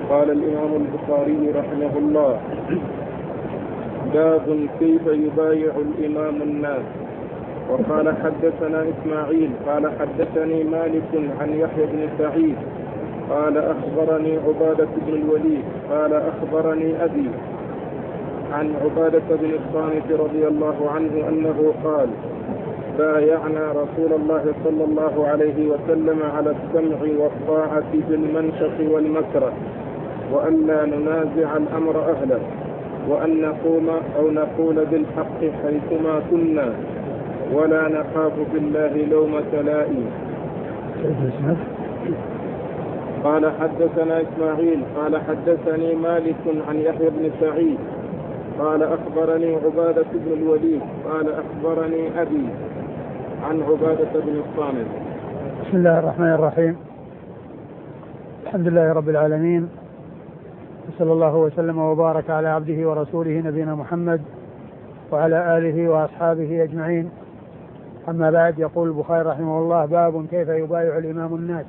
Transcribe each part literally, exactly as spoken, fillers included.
قال الإمام البخاري رحمه الله: باب كيف يبايع الإمام الناس. وقال حدثنا إسماعيل قال حدثني مالك عن يحيى بن سعيد قال أخبرني عبادة بن الوليد قال أخبرني أبي عن عبادة بن الصامت رضي الله عنه أنه قال: بايعنا رسول الله صلى الله عليه وسلم على السمع والطاعة في المنشط والمكره، وأن لا ننازع الأمر أهله، وأن نقوم أو نقول بالحق حيثما كنا، ولا نخاف في الله لومة لائم. قال حدثنا إسماعيل قال حدثني مالك عن يحيى بن سعيد قال أخبرني عبادة بن الوليد قال أخبرني أبي عن عبادة بن الصامت. بسم الله الرحمن الرحيم. الحمد لله رب العالمين، صلى الله وسلم وبارك على عبده ورسوله نبينا محمد وعلى آله وأصحابه أجمعين. أما بعد، يقول البخاري رحمه الله: باب كيف يبايع الإمام الناس.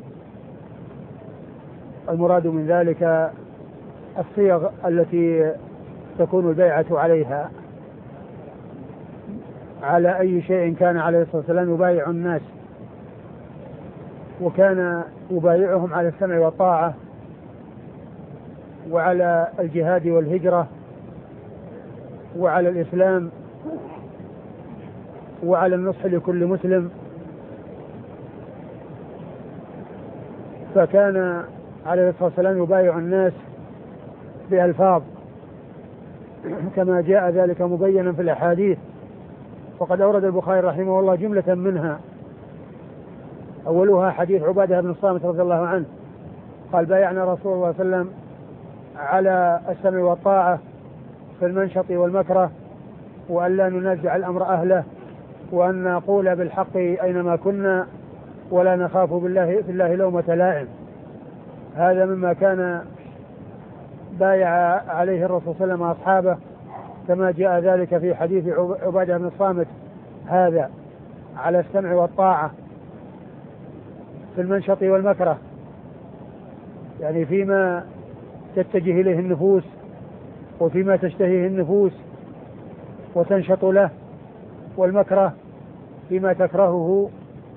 المراد من ذلك الصيغ التي تكون البيعة عليها، على أي شيء كان عليه الصلاة والسلام يبايع الناس، وكان يبايعهم على السمع والطاعة، وعلى الجهاد والهجرة، وعلى الإسلام، وعلى النصح لكل مسلم. فكان عليه الصلاة والسلام يبايع الناس بألفاظ كما جاء ذلك مبينا في الأحاديث. وقد أورد البخاري رحمه الله جملة منها، أولها حديث عبادة بن الصامت رضي الله عنه قال: بايعنا رسول الله صلى الله عليه وسلم على السمع والطاعة في المنشط والمكره، وأن لا ننازع الأمر أهله، وأن نقول بالحق أينما كنا، ولا نخاف بالله في الله لومة لائم. هذا مما كان بايع عليه الرسول صلى الله عليه وسلم أصحابه، كما جاء ذلك في حديث عبادة بن الصامت هذا، على السمع والطاعة في المنشط والمكره، يعني فيما تتجه إليه النفوس وفيما تشتهيه النفوس وتنشط له، والمكره فيما تكرهه.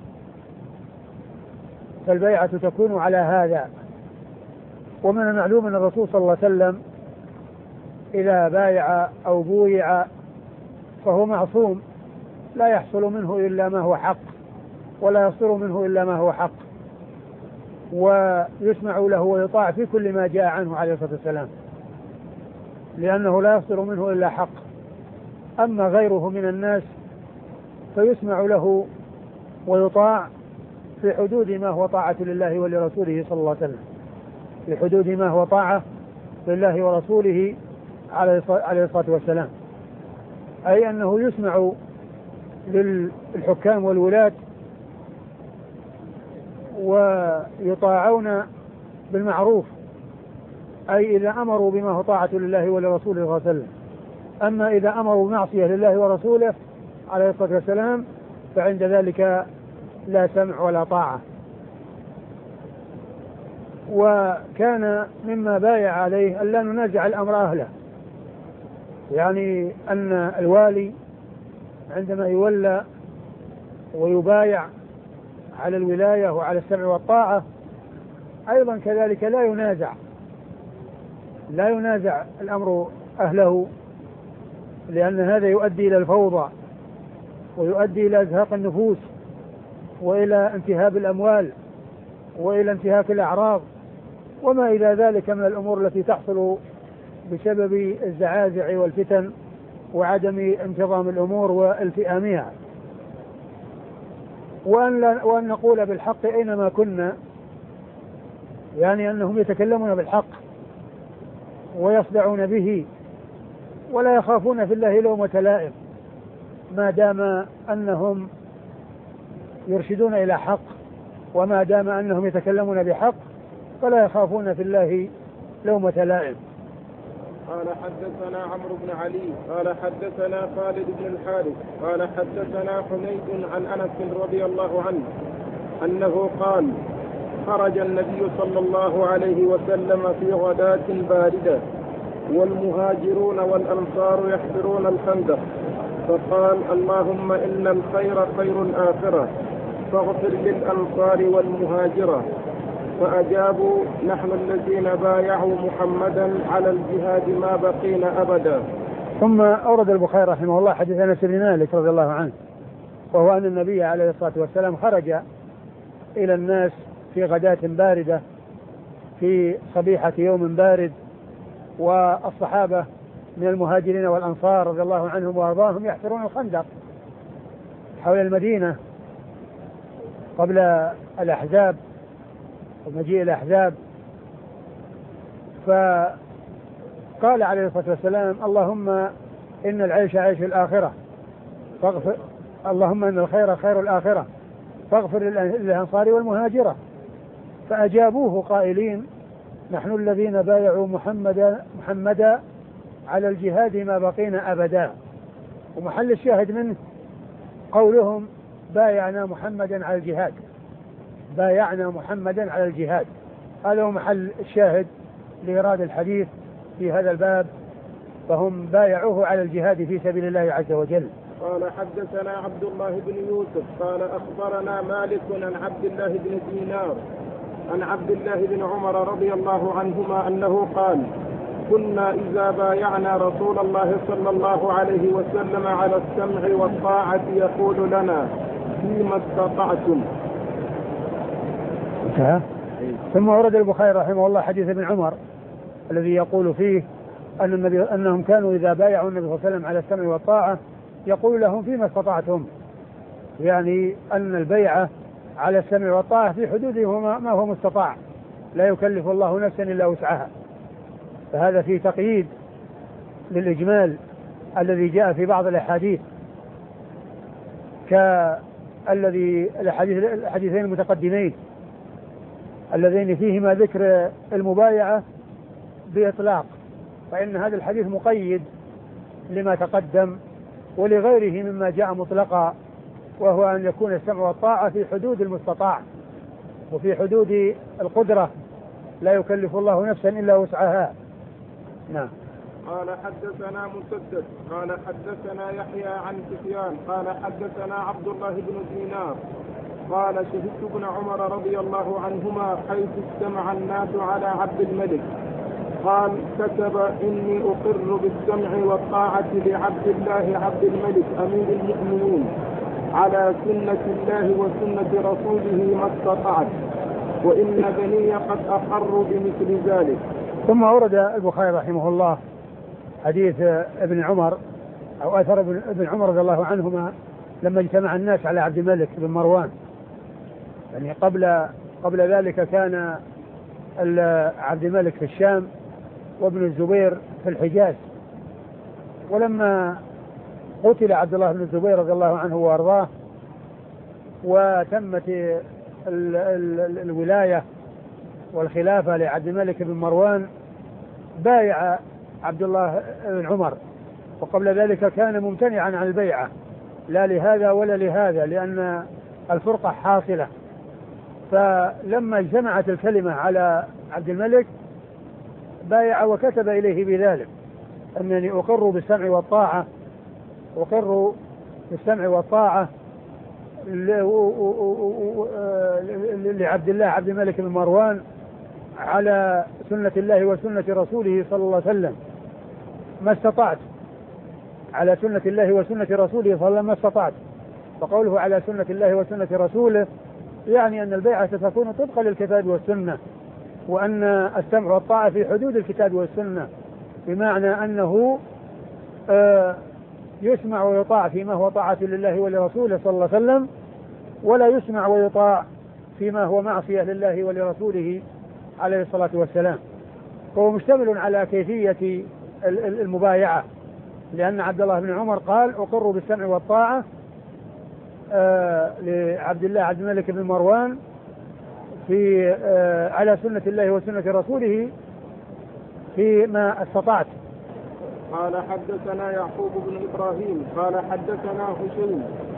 فالبيعة تكون على هذا. ومن المعلوم أن الرسول صلى الله عليه وسلم إذا بايع أو بويع فهو معصوم، لا يحصل منه إلا ما هو حق، ولا يصدر منه إلا ما هو حق، ويسمع له ويطاع في كل ما جاء عنه عليه الصلاة والسلام، لأنه لا يصدر منه إلا حق. أما غيره من الناس فيسمع له ويطاع في حدود ما هو طاعة لله ولرسوله صلى الله عليه وسلم، في حدود ما هو طاعة لله ورسوله عليه الصلاة والسلام، أي أنه يسمع للحكام والولاة ويطاعون بالمعروف، أي إذا أمروا بما هو طاعة لله ولرسوله صلى الله عليه وسلم. أما إذا أمروا بمعصية لله ورسوله عليه الصلاة والسلام فعند ذلك لا سمع ولا طاعة. وكان مما بايع عليه أن لا ننازع الأمر أهله، يعني أن الوالي عندما يولى ويبايع على الولاية وعلى السمع والطاعة أيضا كذلك لا ينازع لا ينازع الأمر أهله، لأن هذا يؤدي إلى الفوضى، ويؤدي إلى إزهاق النفوس، وإلى انتهاب الأموال، وإلى انتهاك الأعراض، وما إلى ذلك من الأمور التي تحصل بسبب الزعازع والفتن وعدم انتظام الأمور والتئامها. وأن, وأن نقول بالحق أينما كنا، يعني أنهم يتكلمون بالحق ويصدعون به ولا يخافون في الله لومة لائم، ما دام أنهم يرشدون إلى حق، وما دام أنهم يتكلمون بحق فلا يخافون في الله لومة لائم. قال حدثنا عمرو بن علي قال حدثنا خالد بن الحارث قال حدثنا حميد عن أنس رضي الله عنه أنه قال: خرج النبي صلى الله عليه وسلم في غداة باردة والمهاجرون والأنصار يحفرون الخندق، فقال: اللهم إن الخير خير الآخرة فاغفر للأنصار والمهاجرة. فأجابوا: نحن الذين بايعوا محمدا على الجهاد ما بقينا أبدا. ثم أورد البخاري رحمه الله حديث أنس بن مالك رضي الله عنه، وهو أن النبي عليه الصلاة والسلام خرج إلى الناس في غداة باردة في صبيحة يوم بارد، والصحابة من المهاجرين والأنصار رضي الله عنهم وأرضاهم يحفرون الخندق حول المدينة قبل الأحزاب ومجيء الأحزاب. فقال عليه الصلاة والسلام: اللهم إن العيش عيش الآخرة فاغفر اللهم إن الخير خير الآخرة فاغفر للأنصار والمهاجرة. فأجابوه قائلين: نحن الذين بايعوا محمدا محمدا على الجهاد ما بقينا أبدا. ومحل الشاهد منه قولهم: بايعنا محمدا على الجهاد، بايعنا محمدا على الجهاد. هذا هو محل الشاهد لإيراد الحديث في هذا الباب، فهم بايعوه على الجهاد في سبيل الله عز وجل. قال: حدثنا عبد الله بن يوسف قال: أخبرنا مالك عن عبد الله بن دينار عن عبد الله بن عمر رضي الله عنهما أنه قال: كنا إذا بايعنا رسول الله صلى الله عليه وسلم على السمع والطاعة يقول لنا: فيما استطعتم. ثم ورد البخاري رحمه الله حديث ابن عمر الذي يقول فيه أن النبي أنهم كانوا إذا بايعوا النبي صلى الله عليه وسلم على السمع والطاعة يقول لهم: فيما استطعتم، يعني أن البيعة على السمع والطاعة في حدوده ما هو مستطاع، لا يكلف الله نفسا إلا وسعها. فهذا فيه تقييد للإجمال الذي جاء في بعض الأحاديث كالذي الحديثين المتقدمين اللذين فيهما ذكر المبايعة بإطلاق، فإن هذا الحديث مقيد لما تقدم ولغيره مما جاء مطلقا، وهو أن يكون السمع والطاعة في حدود المستطاع وفي حدود القدرة، لا يكلف الله نفسا إلا وسعها. نعم. قال: حدثنا مسدد قال: حدثنا يحيى عن سفيان قال: حدثنا عبد الله بن دينار قال: شهدت ابن عمر رضي الله عنهما حيث استمع الناس على عبد الملك، قال: كتب: إني أقر بالسمع والطاعة لعبد الله عبد الملك أمير المؤمنين على سنة الله وسنة رسوله ما استطعت، وإن بني قد أقروا بمثل ذلك. ثم أورد البخاري رحمه الله حديث ابن عمر أو أثر ابن عمر رضي الله عنهما لما اجتمع الناس على عبد الملك بن مروان، يعني قبل قبل ذلك كان عبد الملك في الشام وابن الزبير في الحجاز، ولما قتل عبد الله بن الزبير رضي الله عنه وارضاه وتمت ال ال الولاية والخلافة لعبد الملك بن مروان بايع عبد الله بن عمر، وقبل ذلك كان ممتنعا عن البيعة لا لهذا ولا لهذا لأن الفرقة حاصلة. فلما اجتمعت الكلمة على عبد الملك بايع وكتب إليه بذلك: أنني أقر بالسمع والطاعة أقر بالسمع والطاعة لعبد الله عبد الملك بن مروان على سنة الله وسنة رسوله صلى الله عليه وسلم ما استطعت، على سنة الله وسنة رسوله صلى الله عليه وسلم ما استطعت. فقوله على سنة الله وسنة رسوله يعني أن البيعة ستكون طبقا للكتاب والسنة، وأن السمع والطاعة في حدود الكتاب والسنة، بمعنى أنه آه يسمع ويطاع فيما هو طاعة لله ولرسوله صلى الله عليه وسلم، ولا يسمع ويطاع فيما هو معصية لله ولرسوله عليه الصلاة والسلام. فهو مشتمل على كيفية المبايعة، لأن عبد الله بن عمر قال: أقر بالسمع والطاعة آه لعبد الله عبد الملك بن مروان في آه على سنة الله وسنة رسوله فيما استطعت. قال: حدثنا يعقوب بن إبراهيم قال: حدثنا هشيم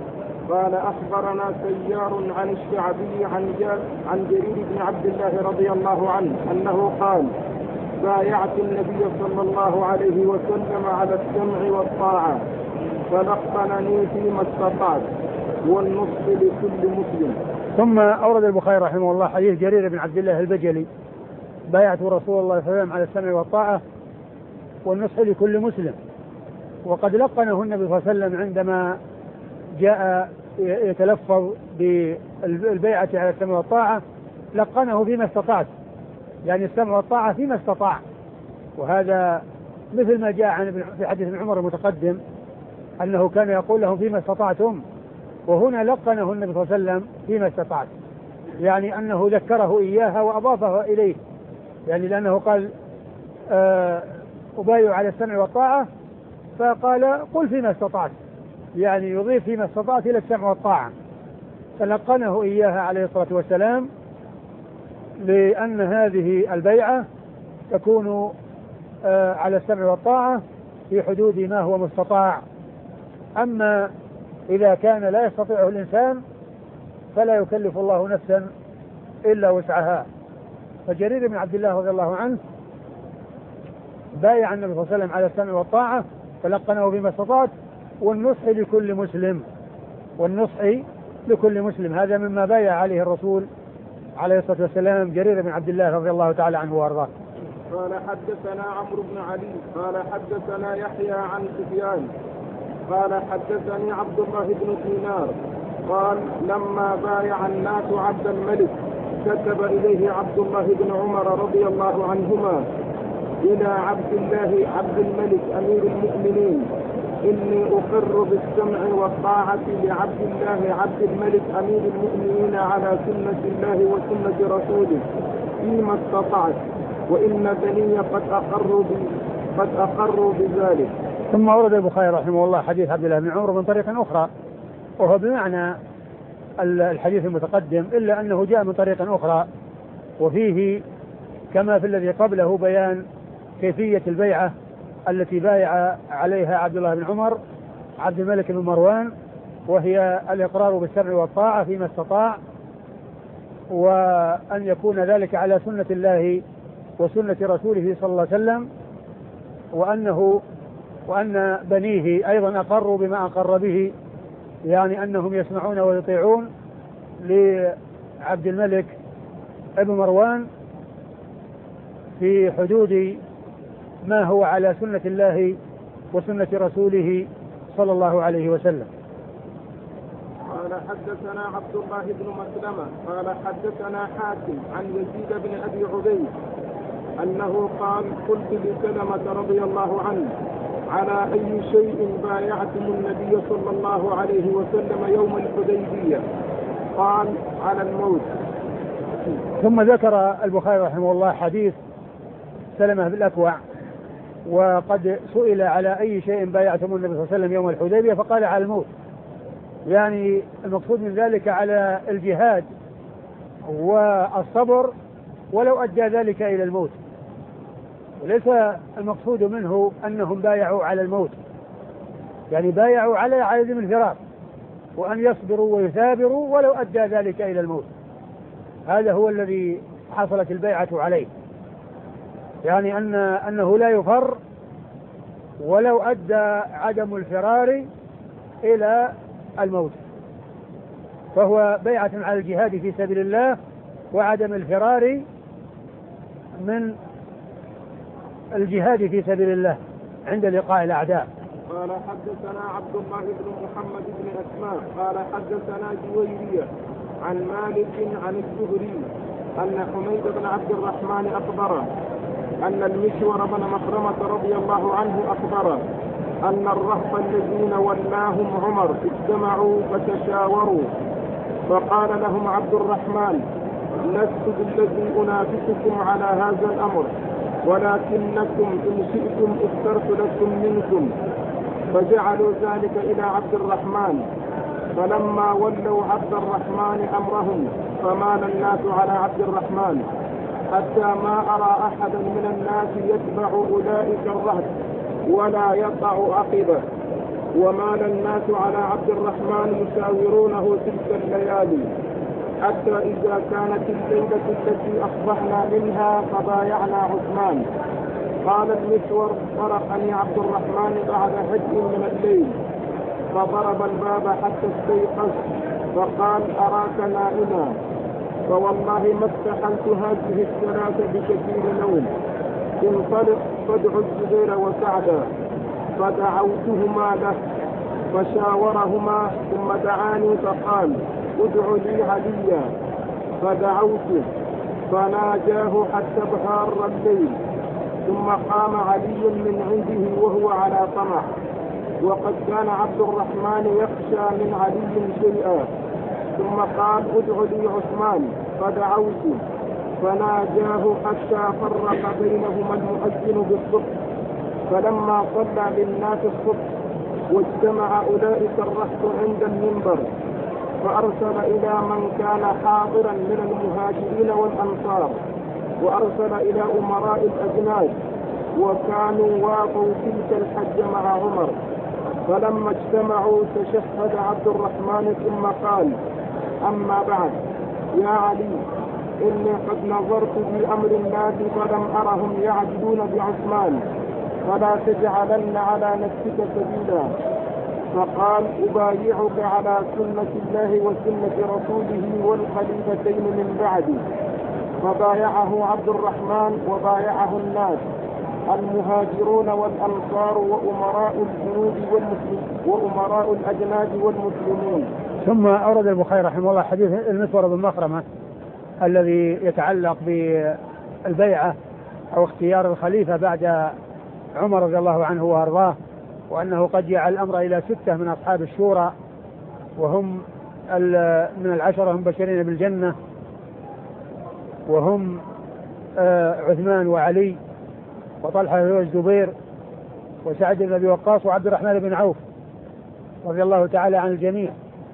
قال أخبرنا سيار عن الشعبي عن, عن جرير بن عبد الله رضي الله عنه أنه قال بايعت النبي صلى الله عليه وسلم على السمع والطاعة فلقنني فيما استطعت والنصح لكل مسلم. ثم أورد البخاري رحمه الله حديث جرير بن عبد الله البجلي بايعت رسول الله صلى الله عليه وسلم على السمع والطاعة والنصح لكل مسلم. وقد لقنه النبي صلى الله عليه وسلم عندما جاء يتلفظ بالبيعة على السمع والطاعة لقنه فيما استطعت، يعني السمع والطاعة فيما استطاع، وهذا مثل ما جاء عن في حديث ابن عمر المتقدم أنه كان يقول لهم فيما استطعتم، وهنا لقنه النبي صلى الله عليه وسلم فيما استطعت، يعني أنه ذكره إياها وأضافها إليه، يعني لأنه قال آه أبايع على السمع والطاعة فقال قل فيما استطعت، يعني يضيف فيما استطعت إلى السمع والطاعة، فلقنه إياها عليه الصلاة والسلام لأن هذه البيعة تكون آه على السمع والطاعة في حدود ما هو مستطاع. أما إذا كان لا يستطيعه الإنسان فلا يكلف الله نفسا إلا وسعها. فجرير بن عبد الله رضي الله عنه بايع النبي صلى الله عليه وسلم على السمع والطاعة فلقنه بما استطاعت والنصح لكل مسلم، والنصح لكل مسلم، هذا مما بايع عليه الرسول عليه الصلاة والسلام جرير بن عبد الله رضي الله تعالى عنه وارضاه. قال حدثنا عمرو بن علي قال حدثنا يحيى عن سفيان قال حدثني عبد الله بن دينار قال لما بايع الناس عبد الملك كتب إليه عبد الله بن عمر رضي الله عنهما إلى عبد الله عبد الملك أمير المؤمنين إني أقر بالسمع والطاعة لعبد الله عبد الملك أمير المؤمنين على سنة الله وسنة رسوله فيما استطعت وإن بني قد أقروا قد أقروا بذلك. ثم ورد البخاري رحمه الله حديث عبد الله بن عمر من طريق أخرى وهو بمعنى الحديث المتقدم إلا أنه جاء من طريق أخرى وفيه كما في الذي قبله بيان كيفية البيعة التي بايع عليها عبد الله بن عمر عبد الملك بن مروان، وهي الإقرار بالسمع والطاعة فيما استطاع، وأن يكون ذلك على سنة الله وسنة رسوله صلى الله عليه وسلم، وأنه وأن بنيه أيضا أقروا بما أقر به، يعني أنهم يسمعون ويطيعون لعبد الملك ابن مروان في حدود ما هو على سنة الله وسنة رسوله صلى الله عليه وسلم. قال حدثنا عبد الله بن مسلمة قال حدثنا حاتم عن يزيد بن أبي عبيد أنه قال قلت لسلمة رضي الله عنه على أي شيء بايعتم النبي صلى الله عليه وسلم يوم الحديبية؟ قال على الموت. ثم ذكر البخاري رحمه الله حديث سلمة بن الأكوع وقد سئل على أي شيء بايعتم النبي صلى الله عليه وسلم يوم الحديبية فقال على الموت، يعني المقصود من ذلك على الجهاد والصبر ولو أدى ذلك إلى الموت، وليس المقصود منه أنهم بايعوا على الموت، يعني بايعوا على عدم الفراق وأن يصبروا ويثابروا ولو أدى ذلك إلى الموت، هذا هو الذي حصلت البيعة عليه، يعني أن أنه لا يفر ولو أدى عدم الفرار إلى الموت، فهو بيعة على الجهاد في سبيل الله وعدم الفرار من الجهاد في سبيل الله عند لقاء الأعداء. قال حدثنا عبد الله بن محمد بن أسماء قال حدثنا جويرية عن مالك عن الزهري أن حميد بن عبد الرحمن أخبره أن المسور بن مخرمة رضي الله عنه أخبره أن الرهط الذين ولاهم عمر اجتمعوا فتشاوروا فقال لهم عبد الرحمن لست بالذي أنافسكم على هذا الأمر ولكنكم إن شئتم اخترت لكم منكم، فجعلوا ذلك إلى عبد الرحمن، فلما ولوا عبد الرحمن أمرهم فمال الناس على عبد الرحمن حتى ما أرى أحدا من الناس يتبع أولئك الرهط ولا يقع عقبه، ومال الناس على عبد الرحمن يشاورونه تلك الليالي، حتى إذا كانت الليلة التي أصبحنا منها فبايعنا عثمان. قال المسور: طرقني عبد الرحمن بعد هجء من الليل فضرب الباب حتى استيقظ فقال: أراك نائما، فوالله ما استحلت هذه الصلاة بكثير نوم، انطلق فادع الزبير وسعدا. فدعوتهما له فشاورهما ثم دعاني فقال: ادع لي عليا، فدعوته فناجاه حتى ابهار الليل، ثم قام علي من عنده وهو على طمع، وقد كان عبد الرحمن يخشى من علي شيئا، ثم قال: ادع لي عثمان، فدعوته فناجاه حتى فرق بينهما المؤذن بالصبح. فلما صلى للناس الصبح واجتمع أولئك الرهط عند المنبر، فأرسل إلى من كان حاضرا من المهاجرين والأنصار، وأرسل إلى أمراء الأجناد، وكانوا واقوا تلك الحج مع عمر. فلما اجتمعوا تشهد عبد الرحمن ثم قال: أما بعد، يا علي، إني قد نظرت في أمر الناس فلم أرهم يعدلون بعثمان، فلا تجعلن على نفسك سبيلا. فقال: أبايعك على سنة الله وسنة رسوله والخليفتين من بعده. فبايعه عبد الرحمن وبايعه الناس المهاجرون والأنصار وأمراء الجنود وأمراء الأجناد والمسلمون. ثم أورد البخاري رحمه الله حديث المسور بن مخرمة الذي يتعلق بالبيعة أو اختيار الخليفة بعد عمر رضي الله عنه وأرضاه، وأنه قد جعل الأمر إلى ستة من أصحاب الشورى، وهم من العشرة هم بشرين بالجنة، وهم عثمان وعلي وطلحة والزبير وسعد بن أبي وقاص وعبد الرحمن بن عوف رضي الله تعالى عن الجميع.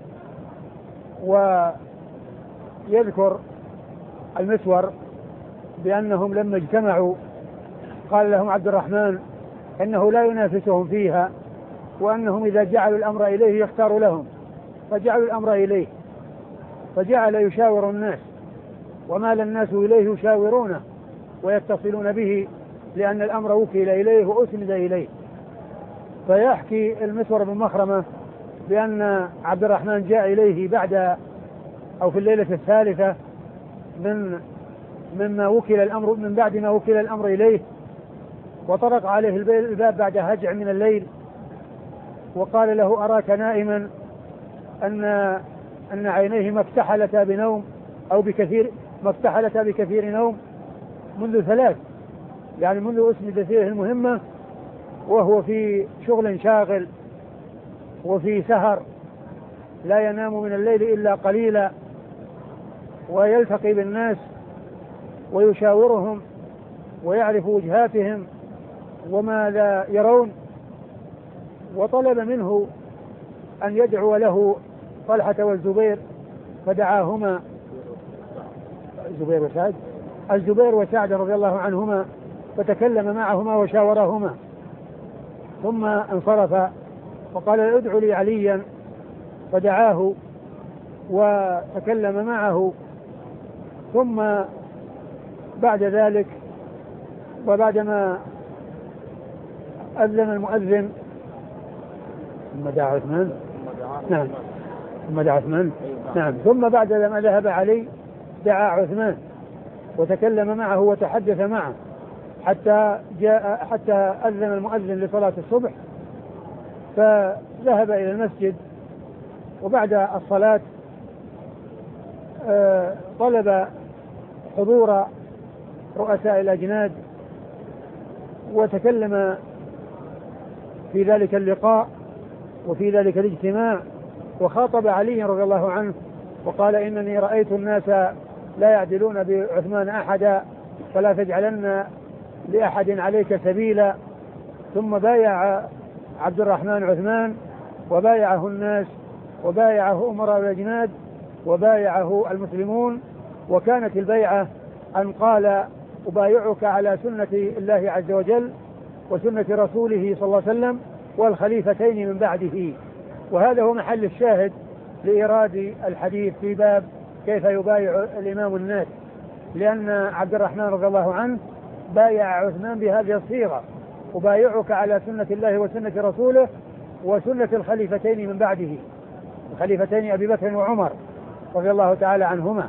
ويذكر المسور بأنهم لما اجتمعوا قال لهم عبد الرحمن إنه لا ينافسهم فيها، وأنهم إذا جعلوا الأمر إليه يختار لهم، فجعلوا الأمر إليه، فجعل يشاور الناس، ومال الناس إليه يشاورونه ويتصلون به، لأن الأمر وكل إليه وأسند إليه. فيحكي المسور بن مخرمة بأن عبد الرحمن جاء إليه بعد أو في الليلة الثالثة من مما وكل الأمر من بعد ما وكل الأمر إليه، وطرق عليه الباب بعد هجع من الليل، وقال له: أراك نائما، أن أن عينيه ما اكتحلتا بنوم أو بكثير ما اكتحلتا بكثير نوم منذ ثلاث، يعني منذ أسند فيه المهمة وهو في شغل شاغل وفي سهر، لا ينام من الليل إلا قليلا، ويلتقي بالناس ويشاورهم ويعرف وجهاتهم وماذا يرون. وطلب منه أن يدعو له طلحة والزبير، فدعاهما الزبير وسعد الزبير وسعد رضي الله عنهما، فتكلم معهما وشاورهما، ثم انصرف وقال: ادعوا لي عليا، فدعاه وتكلم معه. ثم بعد ذلك وبعدما أذن المؤذن ثم دعا عثمان نعم ثم دعا عثمان نعم ثم بعد ما ذهب علي دعا عثمان وتكلم معه وتحدث معه حتى جاء حتى أذن المؤذن لصلاة الصبح، فذهب إلى المسجد. وبعد الصلاة طلب حضور رؤساء الأجناد، وتكلم في ذلك اللقاء وفي ذلك الاجتماع، وخاطب علي رضي الله عنه وقال: إنني رأيت الناس لا يعدلون بعثمان أحدا، فلا تجعلن لأحد عليك سبيلا. ثم بايع عبد الرحمن عثمان، وبايعه الناس، وبايعه أمراء الأجناد، وبايعه المسلمون. وكانت البيعة أن قال: أبايعك على سنة الله عز وجل وسنة رسوله صلى الله عليه وسلم والخليفتين من بعده. وهذا هو محل الشاهد لإيراد الحديث في باب كيف يبايع الإمام الناس، لأن عبد الرحمن رضي الله عنه بايع عثمان بهذه الصيغة: أبايعك على سنة الله وسنة رسوله وسنة الخليفتين من بعده، الخليفتين أبي بكر وعمر رضي الله تعالى عنهما.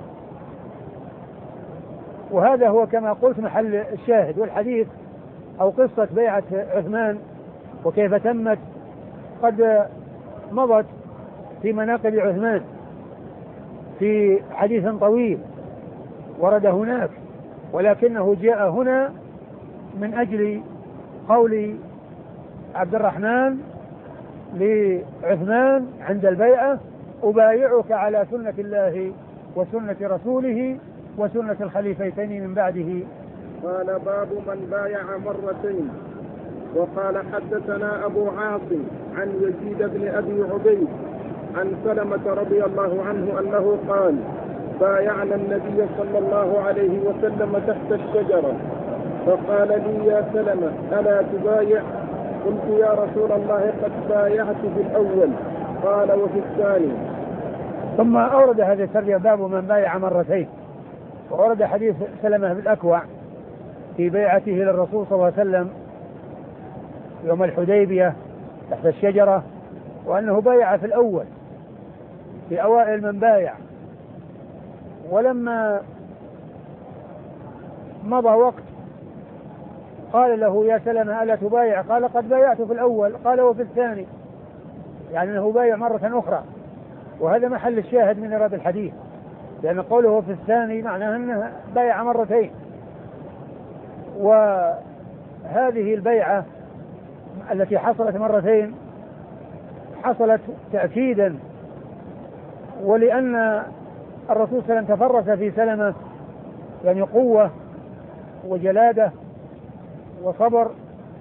وهذا هو كما قلت محل الشاهد. والحديث أو قصة بيعة عثمان وكيف تمت قد مضت في مناقب عثمان في حديث طويل ورد هناك، ولكنه جاء هنا من أجل قول عبد الرحمن لعثمان عند البيعة: أبايعك على سنة الله وسنة رسوله وسنة الخليفتين من بعده. قال: باب من بايع مرتين. وقال: حدثنا أبو عاصم عن يزيد بن أبي عبيد عن سلمة رضي الله عنه أنه قال: بايعنا النبي صلى الله عليه وسلم تحت الشجرة، فقال لي: يا سلمة ألا تبايع؟ قلت: يا رسول الله قد بايعت في الأول. قال: وفي الثاني. ثم أورد هذا الترجمة: باب من بايع مرتين. وورد حديث سلمة بالأكوع في بيعته للرسول صلى الله عليه وسلم يوم الحديبية تحت الشجرة، وأنه بايع في الأول في أوائل من بايع، ولما مضى وقت قال له: يا سلمة ألا تبايع؟ قال: قد بايعت في الأول. قال: وفي الثاني، يعني أنه بايع مرة أخرى. وهذا محل الشاهد من إيراد الحديث، لأن قوله في الثاني معناه أنه بايع مرتين. وهذه البيعة التي حصلت مرتين حصلت تأكيدا، ولأن الرسول صلى الله عليه وسلم تفرس في سلمة يعني قوة وجلادة وصبر،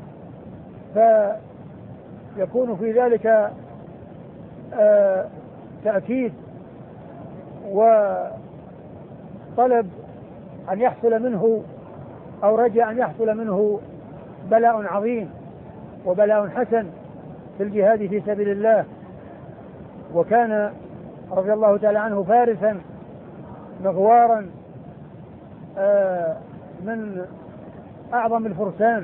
فيكون في ذلك آه تأكيد وطلب أن يحصل منه أو رجاء أن يحصل منه بلاء عظيم وبلاء حسن في الجهاد في سبيل الله. وكان رضي الله تعالى عنه فارسا مغوارا آه من أعظم الفرسان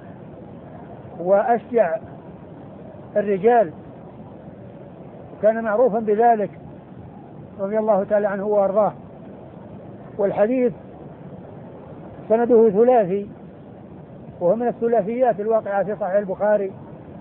وأشجع الرجال، وكان معروفا بذلك رضي الله تعالى عنه وأرضاه. والحديث سنده ثلاثي، وهو من الثلاثيات الواقعة في صحيح البخاري،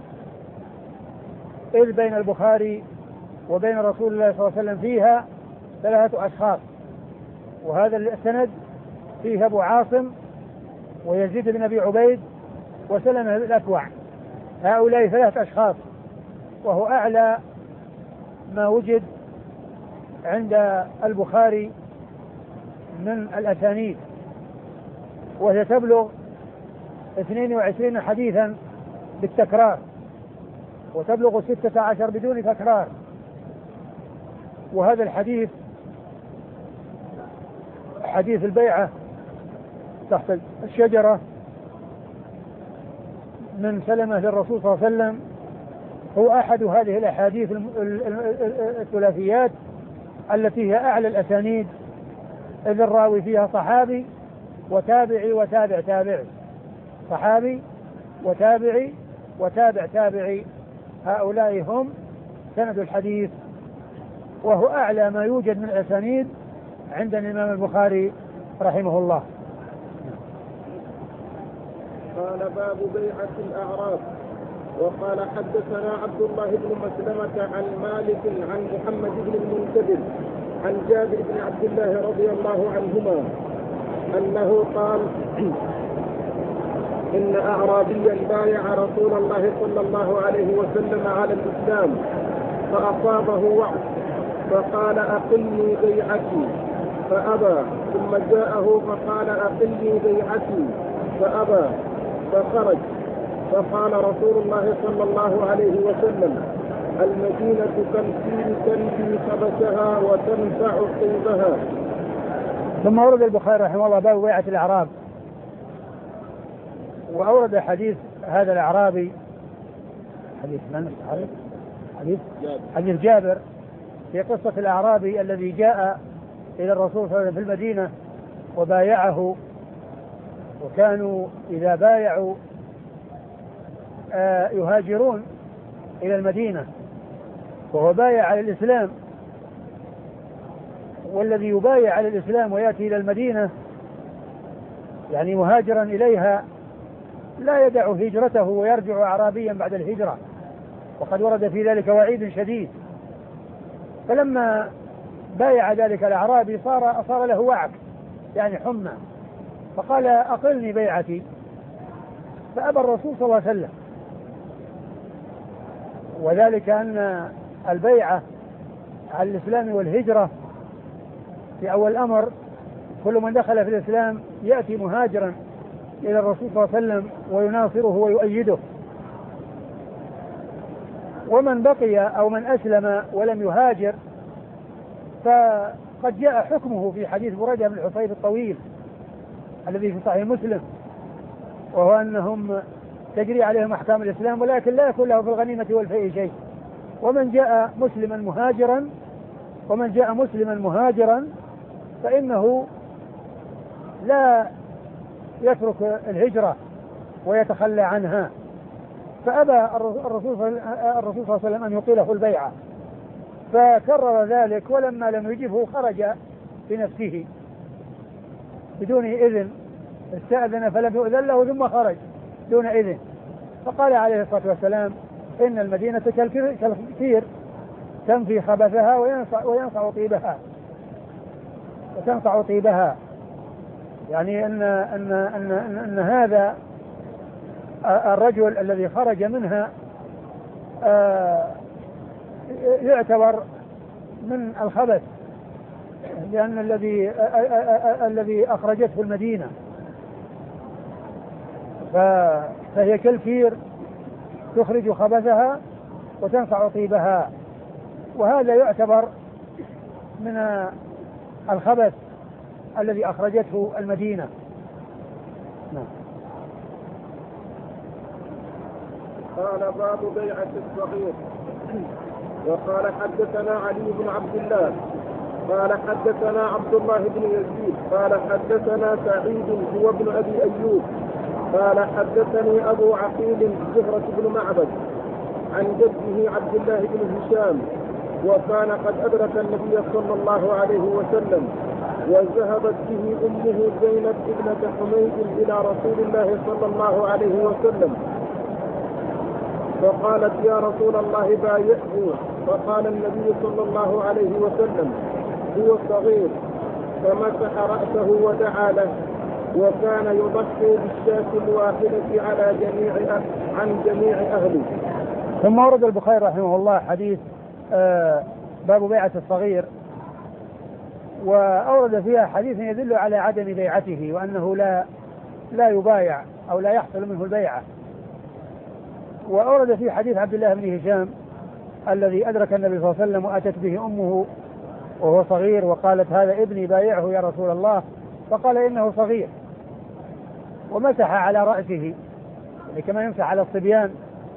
إذ بين البخاري وبين رسول الله صلى الله عليه وسلم فيها ثلاثة أشخاص. وهذا السند فيه أبو عاصم ويزيد بن أبي عبيد وسلمة الأكوع، هؤلاء ثلاثة أشخاص، وهو أعلى ما وجد عند البخاري من الأسانيد، وهي تبلغ اثنين وعشرين حديثا بالتكرار، وتبلغ ستة عشر بدون تكرار. وهذا الحديث حديث البيعة تحت الشجرة من سلمة للرسول صلى الله عليه وسلم هو أحد هذه الأحاديث الثلاثيات التي هي أعلى الأسانيد، إذ الراوي فيها صحابي وتابعي وتابع تابعي، صحابي وتابعي وتابع تابعي، هؤلاء هم سند الحديث، وهو أعلى ما يوجد من الأسانيد عند الإمام البخاري رحمه الله. قال: باب بيعة الأعراب. وقال: حدثنا عبد الله بن مسلمة عن مالك عن محمد بن المنكدر عن جابر بن عبد الله رضي الله عنهما أنه قال: إن أعرابيا بايع رسول الله صلى الله عليه وسلم على الإسلام فأصابه وعد، فقال: أقلني بيعتي، فأبى، ثم جاءه فقال: أقلني بيعتي، فأبى، فخرج، فقال رسول الله صلى الله عليه وسلم: المدينة كالفيل تنفي خبثها وتنفع طيبها. ثم ورد البخاري رحمه الله باب بيعة الأعراب، وأورد حديث هذا الأعرابي حديث من حديث حديث حديث جابر في قصة الأعرابي الذي جاء إلى الرسول صلى الله عليه وسلم في المدينة وبايعه، وكانوا إذا بايعوا آه يهاجرون إلى المدينة، وهو بايع على الإسلام، والذي يبايع على الإسلام ويأتي إلى المدينة يعني مهاجرا إليها لا يدع هجرته ويرجع أعرابيا بعد الهجرة، وقد ورد في ذلك وعيد شديد. فلما بايع ذلك الأعرابي صار, صار له وعك يعني حمى، فقال أقلني بيعتي، فأبى الرسول صلى الله عليه وسلم، وذلك أن البيعة على الإسلام والهجرة في أول الأمر كل من دخل في الإسلام يأتي مهاجرا إلى الرسول صلى الله عليه وسلم ويناصره ويؤيده، ومن بقي أو من أسلم ولم يهاجر فقد جاء حكمه في حديث بريدة بن الحصيب الطويل الذي في صحيح مسلم، وهو أنهم تجري عليهم أحكام الإسلام ولكن لا يكون له في الغنيمة والفيء شيء. ومن جاء مسلما مهاجرا ومن جاء مسلما مهاجرا فإنه لا يترك الهجرة ويتخلى عنها. فأبى الرسول صلى الله عليه وسلم أن يطيله البيعة، فكرر ذلك، ولما لم يجبه خرج بنفسه بدون إذن، استأذن فلم يؤذن له ثم خرج دون إذن، فقال عليه الصلاة والسلام إن المدينة كالكثير تنفي خبثها وينصع, وينصع طيبها وتنصع طيبها، يعني أن, أن, أن, أن, أن هذا الرجل الذي خرج منها يعتبر من الخبث، لأن الذي الذي أخرجته المدينة فهي كالكير تخرج خبثها وتنفع طيبها، وهذا يعتبر من الخبث الذي أخرجته المدينة. نعم. قال باب بيعة الصغير. وقال حدثنا علي بن عبد الله قال حدثنا عبد الله بن يزيد قال حدثنا سعيد هو ابن أبي أيوب قال حدثني أبو عقيل زهرة بن معبد عن جده عبد الله بن هشام، وكان قد أدرك النبي صلى الله عليه وسلم، وذهبت به أمه زينب ابنة حميد إلى رسول الله صلى الله عليه وسلم، فقالت يا رسول الله بايعه، فقال النبي صلى الله عليه وسلم هو صغير، فمسح رأسه ودعا له، وكان يضحي بالشاة الواحدة على جميع عن جميع أهله. ثم ورد البخاري رحمه الله حديث آه باب بيعة الصغير، وأورد فيها حديث يدل على عدم بيعته وأنه لا لا يبايع أو لا يحصل منه البيعة. وأورد فيه حديث عبد الله بن هشام الذي أدرك النبي صلى الله عليه وسلم وأتت به أمه وهو صغير، وقالت هذا ابني بايعه يا رسول الله، فقال إنه صغير، ومسح على رأسه كما يمسح على الصبيان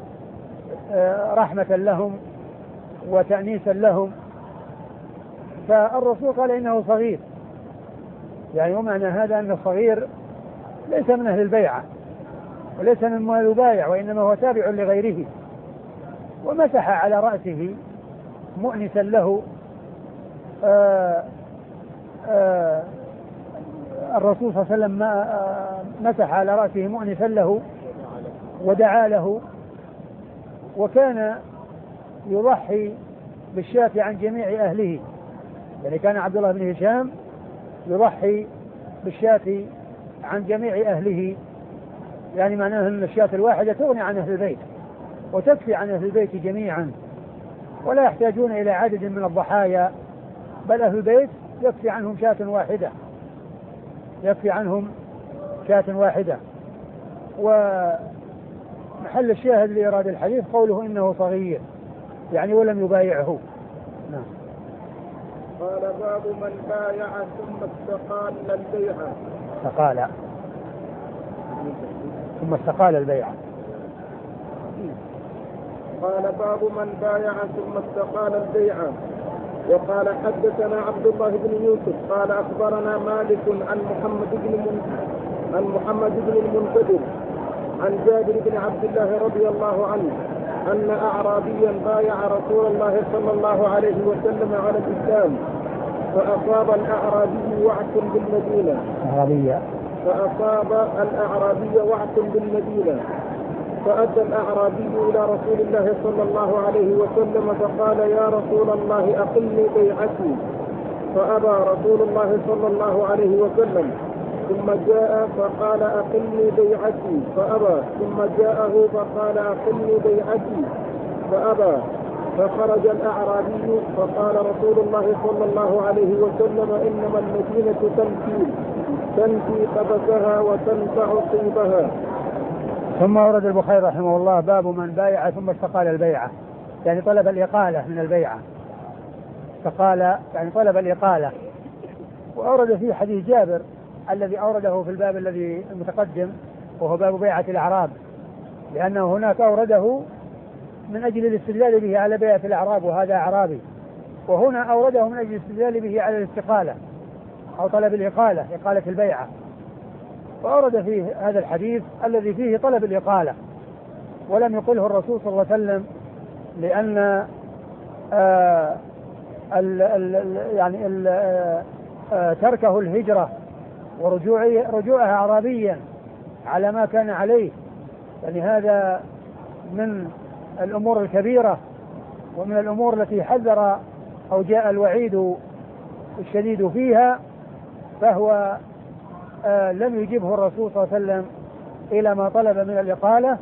رحمة لهم وتأنيسا لهم، فالرسول قال إنه صغير، يعني ومعنى هذا أن الصغير ليس من أهل البيعة وليس مما يبايع، وإنما هو تابع لغيره، ومسح على رأسه مؤنسا له. آآ آآ الرسول صلى الله عليه وسلم مسح على رأسه مؤنسا له ودعا له، وكان يضحي بالشاة عن جميع أهله، يعني كان عبد الله بن هشام يضحي بالشاة عن جميع أهله، يعني معناه أن الشاة الواحدة تغني عن أهل البيت وتكفي عن أهل البيت جميعا، ولا يحتاجون إلى عدد من الضحايا، بل أهل البيت يكفي عنهم شاة واحدة يكفي عنهم شاة واحدة. ومحل الشاهد لإرادة الحديث قوله إنه صغير، يعني ولم يبايعه. نعم. قال باب من بايع ثم استقال البيعة. استقال ثم استقال البيعة. قال باب من بايع ثم استقال البيعة. وقال حدثنا عبد الله بن يوسف قال أخبرنا مالك عن محمد بن من... عن محمد بن المنكدر عن جابر بن عبد الله رضي الله عنه أن أعرابيا بايع رسول الله صلى الله عليه وسلم على الإسلام فأصاب الأعرابي وعث بالمدينة أعرابية فأصاب الأعرابي وعث بالمدينة فأتى الأعرابي إلى رسول الله صلى الله عليه وسلم فقال يا رسول الله أقلني بيعتي فأبى رسول الله صلى الله عليه وسلم ثم جاء فقال أقلني بيعتي فأبى ثم جاءه فقال أقلني بيعتي فأبى فخرج الأعرابي فقال رسول الله صلى الله عليه وسلم إنما المدينة تنفي تنفي قبسها وتنفع طيبها. ثم ورد البخاري رحمه الله باب من بايع ثم استقال البيعة، يعني طلب الإقالة من البيعة، فقال يعني طلب الإقالة. وأورد فيه حديث جابر الذي أورده في الباب الذي المتقدم وهو باب بيعة الأعراب، لأنه هناك أورده من أجل الاستدلال به على بيعة الأعراب وهذا أعرابي، وهنا أورده من أجل الاستدلال به على الاستقالة أو طلب الإقالة، إقالة البيعة. وأورد فيه هذا الحديث الذي فيه طلب الإقالة، ولم يقله الرسول صلى الله عليه وسلم لأن آه ال ال يعني ال آه تركه الهجرة ورجوعها أعرابيا على ما كان عليه، يعني هذا من الأمور الكبيرة ومن الأمور التي حذر أو جاء الوعيد الشديد فيها، فهو آه لم يجبه الرسول صلى الله عليه وسلم إلى ما طلب من الإقالة،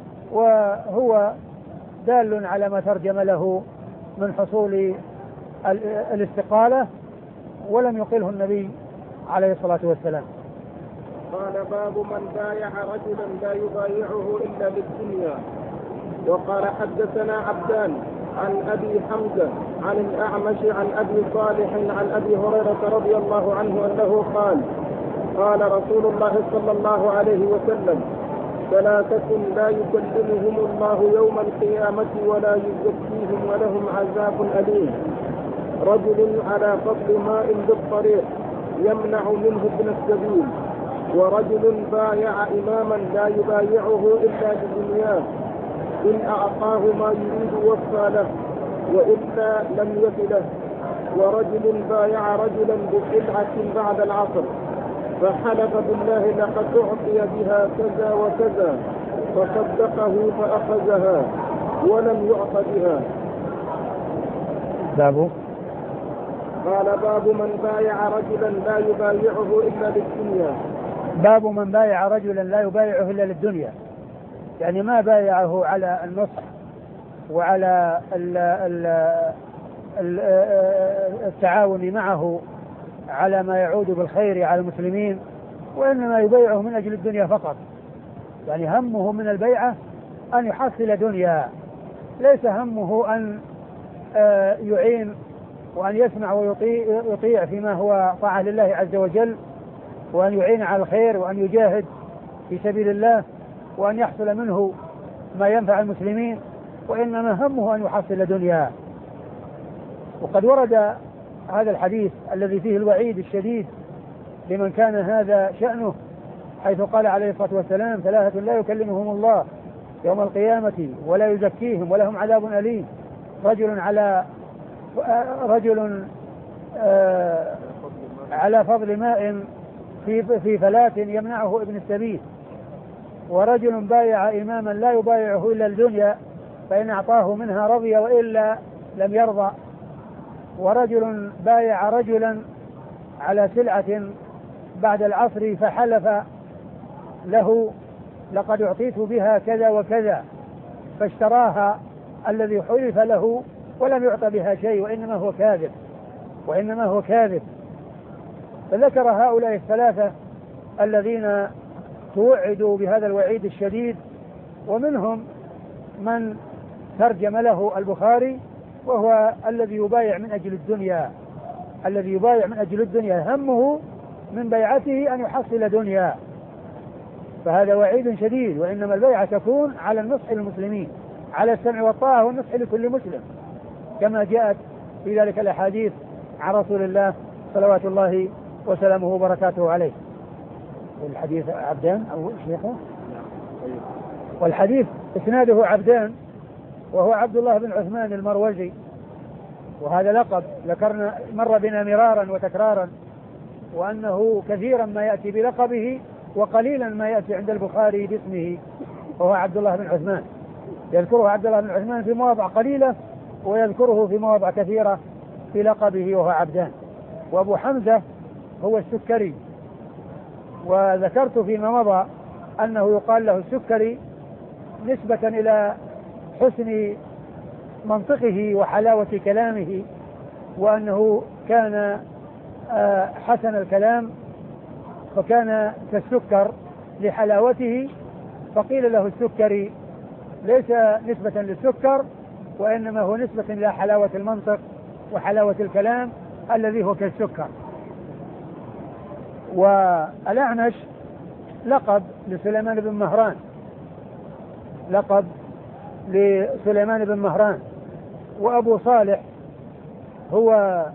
وهو دال على ما ترجم له من حصول الاستقالة، ولم يقله النبي عليه الصلاة والسلام. قال باب من بايع رجلا لا يبايعه إلا للدنيا. وقال حدثنا عبدان عن أبي حمزة عن الأعمش عن أبي صالح عن أبي هريرة رضي الله عنه أنه قال قال رسول الله صلى الله عليه وسلم ثلاثة لا يكلمهم الله يوم القيامة ولا يزكيهم ولهم عذاب أليم: رجل على فضل ماء بالطريق يمنع منه ابن السبيل، ورجل بايع إماما لا يبايعه إلا بدنياه إن أعطاه ما يريد وفى له وإلا لم يف له، ورجل بايع رجلا بسلعة بعد العصر فحلف بالله لقد أعطي بها كذا وكذا فصدقه فأخذها ولم يعط بها. باب قال باب من بايع رجلا لا يبايعه إلا للدنيا. باب من بايع رجلا لا يبايعه إلا للدنيا، يعني ما بايعه على النصح وعلى ال ال ال التعاون معه على ما يعود بالخير على المسلمين، وإنما يبايعه من أجل الدنيا فقط، يعني همه من البيعة أن يحصل دنيا، ليس همه أن يعين وأن يسمع ويطيع فيما هو طاعة لله عز وجل، وأن يعين على الخير وأن يجاهد في سبيل الله وأن يحصل منه ما ينفع المسلمين، وإنما همه أن يحصل دنيا. وقد ورد هذا الحديث الذي فيه الوعيد الشديد لمن كان هذا شأنه، حيث قال عليه الصلاة والسلام ثلاثة لا يكلمهم الله يوم القيامة ولا يزكيهم ولهم عذاب أليم: رجل على رجل آه على فضل ماء في في فلاة يمنعه ابن السبيل، ورجل بايع إماما لا يبايعه إلا الدنيا فإن أعطاه منها رضي وإلا لم يرضى، ورجل بايع رجلا على سلعة بعد العصر فحلف له لقد أعطيت بها كذا وكذا فاشتراها الذي حلف له ولم يعط بها شيء وإنما هو كاذب وإنما هو كاذب. فذكر هؤلاء الثلاثة الذين توعدوا بهذا الوعيد الشديد، ومنهم من ترجم له البخاري وهو الذي يبايع من أجل الدنيا، الذي يبايع من أجل الدنيا همه من بيعته أن يحصل دنيا، فهذا وعيد شديد. وإنما البيعة تكون على النصح للمسلمين على السمع والطاعة والنصح لكل مسلم، كما جاءت في ذلك الأحاديث عن رسول الله صلوات الله وسلامه وبركاته عليه. والحديث عبدان أو شيخه، والحديث إسناده عبدان وهو عبد الله بن عثمان المروزي، وهذا لقب ذكرنا مر بنا مرارا وتكرارا، وأنه كثيرا ما يأتي بلقبه وقليلا ما يأتي عند البخاري باسمه، وهو عبد الله بن عثمان. يذكره عبد الله بن عثمان في مواضع قليلة ويذكره في مواضع كثيرة في لقبه وهو عبدان. وأبو حمزة هو السكري، وذكرت فيما مضى أنه يقال له السكري نسبة إلى حسن منطقه وحلاوة كلامه، وأنه كان حسن الكلام فكان كالسكر لحلاوته، فقيل له السكري ليس نسبة للسكر وإنما هو نسبة إلى حلاوة المنطق وحلاوة الكلام الذي هو كالسكر. والأعمش لقب لسليمان بن مهران، لقب لسليمان بن مهران. وأبو صالح هو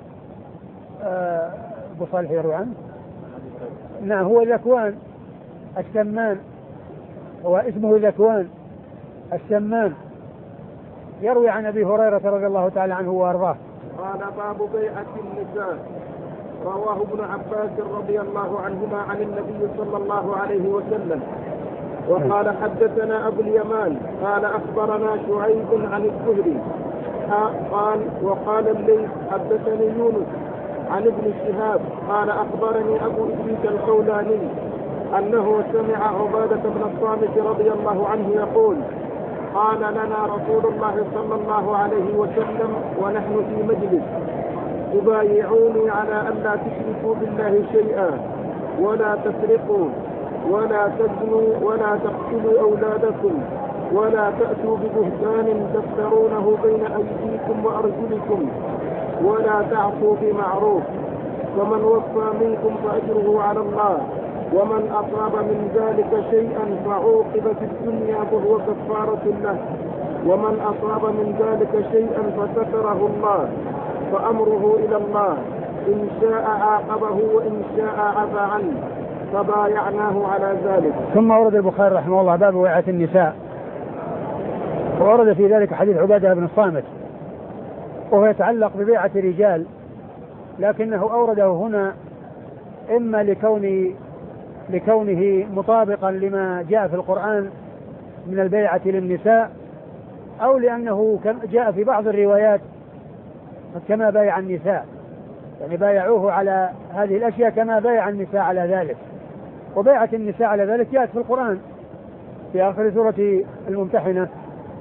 أبو صالح يروي عنه، نعم هو ذكوان السمان، هو اسمه ذكوان السمان، يروي عن أبي هريرة رضي الله تعالى عنه وأرضاه. قال باب بيعة النساء. رواه ابن عباس رضي الله عنهما عن النبي صلى الله عليه وسلم. وقال حدثنا أبو اليمان قال أخبرنا شعيب عن الزهري قال وقال الليث حدثني يونس عن ابن شهاب قال أخبرني أبو إدريس الخولاني أنه سمع عبادة بن الصامت رضي الله عنه يقول قال لنا رسول الله صلى الله عليه وسلم ونحن في مجلس تبايعوني على ألا تشركوا بالله شيئا ولا تسرقوا ولا تزنوا ولا تقتلوا أولادكم ولا تأتوا ببهتان تفترونه بين أيديكم وأرجلكم ولا تعصوا بمعروف، فمن وفى منكم فأجره على الله، ومن أصاب من ذلك شيئا فعوقب في الدنيا فهو كفارة له، ومن أصاب من ذلك شيئا فستره الله فأمره إلى الله إن شاء عاقبه وإن شاء عفى عنه، فبايعناه على ذلك. ثم ورد البخاري رحمه الله باب بيعة النساء، وورد في ذلك حديث عبادة بن الصامت وهو يتعلق ببيعة رجال، لكنه أورده هنا إما لكون لكونه مطابقا لما جاء في القرآن من البيعة للنساء، أو لأنه جاء في بعض الروايات كما بايع النساء، يعني بايعوه على هذه الأشياء كما بايع النساء على ذلك. وبيعة النساء على ذلك جاءت في القرآن في آخر سورة الممتحنة.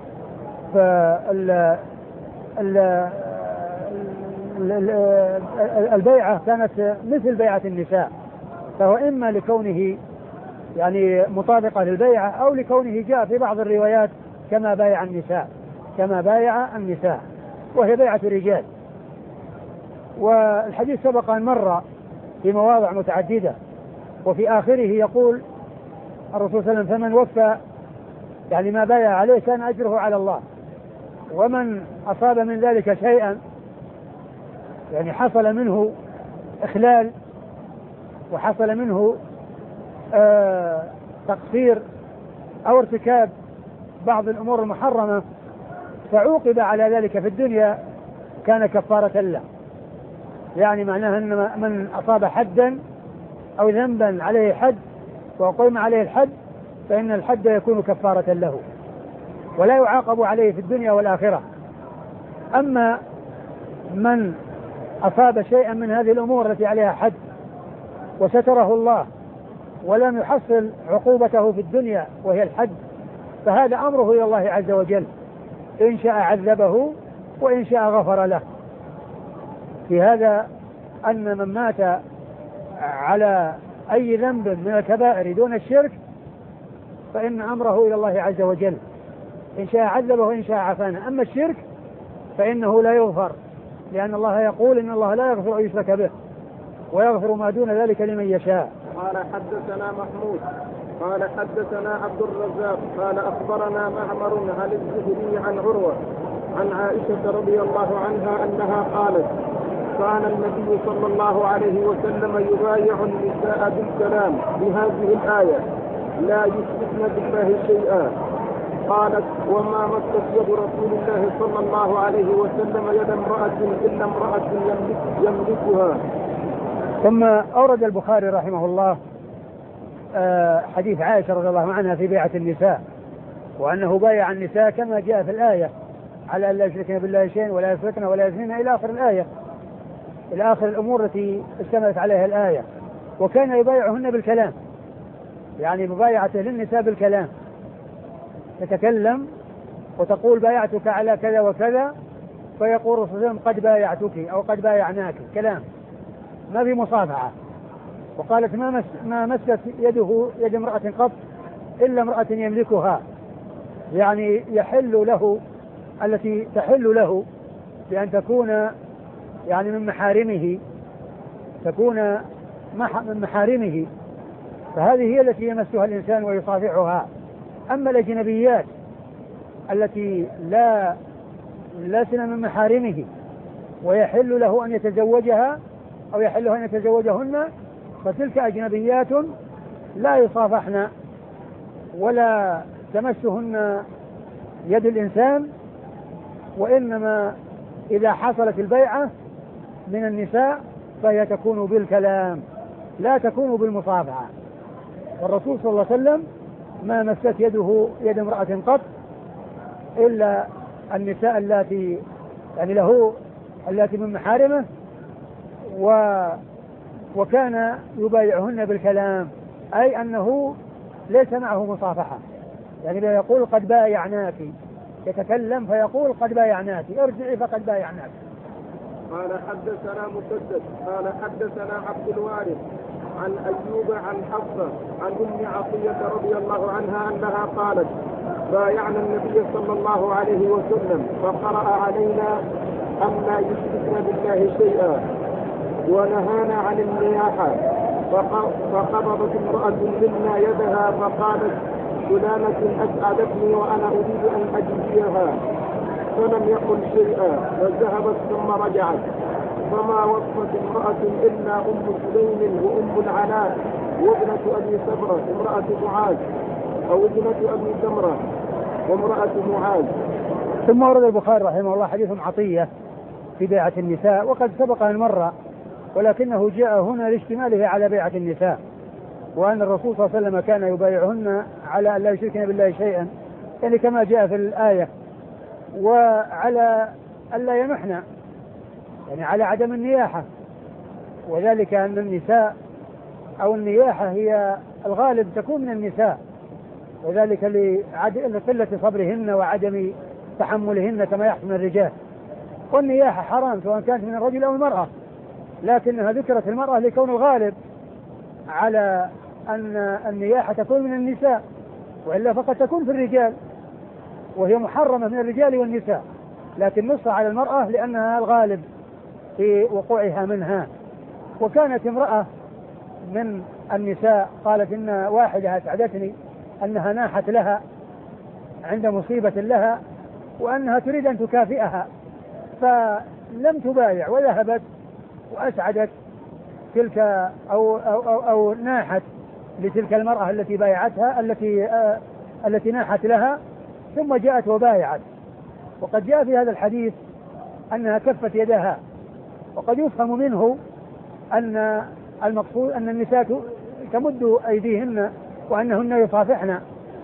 فال البيعة كانت مثل بيعة النساء، فهو إما لكونه يعني مطابقة للبيعة أو لكونه جاء في بعض الروايات كما بايع النساء كما بايع النساء وهي بيعة الرجال. والحديث سبق أن مر في مواضع متعددة، وفي آخره يقول الرسول صلى الله عليه وسلم فمن وفى يعني ما بايع عليه كان أجره على الله، ومن أصاب من ذلك شيئا يعني حصل منه إخلال وحصل منه آه تقصير أو ارتكاب بعض الأمور المحرمة فعوقب على ذلك في الدنيا كان كفارة له، يعني معناها أن من أصاب حدا أو ذنبا عليه حد وقيم عليه الحد فإن الحد يكون كفارة له ولا يعاقب عليه في الدنيا والآخرة. أما من أصاب شيئا من هذه الأمور التي عليها حد وستره الله ولم يحصل عقوبته في الدنيا وهي الحد فهذا أمره إلى الله عز وجل، إن شاء عذبه وإن شاء غفر له. في هذا أن من مات على أي ذنب من الكبائر دون الشرك فإن أمره إلى الله عز وجل، إن شاء عذبه وإن شاء عفانه. أما الشرك فإنه لا يغفر، لأن الله يقول إن الله لا يغفر أن يشرك به ويغفر ما دون ذلك لمن يشاء. قال حدثنا محمود قال حدثنا عبد الرزاق قال أخبرنا معمر عن الزهري عن عروة عن عائشة رضي الله عنها أنها قالت كان النبي صلى الله عليه وسلم يبايع النساء بالكلام بهذه الآية لا يشركن بالله شيئا. قالت وما مست يد رسول الله صلى الله عليه وسلم يد امرأة إلا امرأة يملك يملكها. ثم أورد البخاري رحمه الله حديث عائشة رضي الله عنها في بيعة النساء، وأنه بايع النساء كما جاء في الآية على أن لا يشركن بالله شيئا ولا يسرقن ولا يزنين إلى آخر الآية، إلى آخر الأمور التي اشتملت عليها الآية. وكان يبايعهن بالكلام، يعني مبايعته للنساء بالكلام، تتكلم وتقول بايعتك على كذا وكذا، فيقول رسول الله قد بايعتك أو قد بايعناك، كلام ما في مصافحة. وقالت ما, مس ما مست يده يد امرأة قط إلا امرأة يملكها، يعني يحل له التي تحل له بأن تكون يعني من محارمه، تكون من محارمه، فهذه هي التي يمسها الإنسان ويصافحها. أما الأجنبيات التي لا لسن من محارمه ويحل له أن يتزوجها أو يحل له أن يتزوجهن، فتلك أجنبيات لا يصافحن ولا تمسهن يد الإنسان، وإنما إذا حصلت البيعة من النساء فهي تكون بالكلام لا تكون بالمصافحة. والرسول صلى الله عليه وسلم ما مست يده يد امرأة قط إلا النساء التي يعني له التي من محارمه، و وكان يبايعهن بالكلام، أي أنه ليس معه مصافحة، يعني يقول قد بايعناك، يتكلم فيقول قد بايعناك، ارجعي فقد بايعناك. قال حدثنا مسدد قال حدثنا عبد الوارث عن أيوب عن حفصة عن أم عطية رضي الله عنها أنها قالت بايعنا النبي صلى الله عليه وسلم فقرأ علينا أن لا يشركن بالله شيئا ونهانا عن النياحة، فقبضت امرأة منا يدها فقالت فلانة أسعدتني وأنا أريد أن أجزيها، فلم يقل شيئا فذهبت ثم رجعت، فما وصفت امرأة إلا أم سليم وأم العلاء وابنة أبي سمرة امرأة معاذ أو ابنة أبي سمرة وامرأة معاذ. ثم ورد البخاري رحمه الله حديث عطية في بيعة النساء، وقد سبق أن مر، ولكنه جاء هنا لاشتماله على بيعة النساء، وأن الرسول صلى الله عليه وسلم كان يبايعهن على أن لا يشركن بالله شيئا، يعني كما جاء في الآية، وعلى أن لا ينحن، يعني على عدم النياحة، وذلك أن النساء أو النياحة هي الغالب تكون من النساء، وذلك لقلة صبرهن وعدم تحملهن كما يحصل من الرجال. والنياحة حرام سواء كانت من الرجل أو المرأة، لكنها ذكرت المرأة لكون الغالب على أن النياحة تكون من النساء، وإلا فقد تكون في الرجال وهي محرمة من الرجال والنساء، لكن نص على المرأة لأنها الغالب في وقوعها منها. وكانت امرأة من النساء قالت إن واحدة أسعدتني أنها ناحت لها عند مصيبة لها وأنها تريد أن تكافئها، فلم تبايع وذهبت وأسعدت تلك أو, أو, أو, أو ناحت لتلك المرأة التي بايعتها التي آه التي ناحت لها، ثم جاءت وبايعت. وقد جاء في هذا الحديث أنها كفت يدها، وقد يفهم منه أن المقصود أن النساء تمد أيديهن وأنهن يصافحن،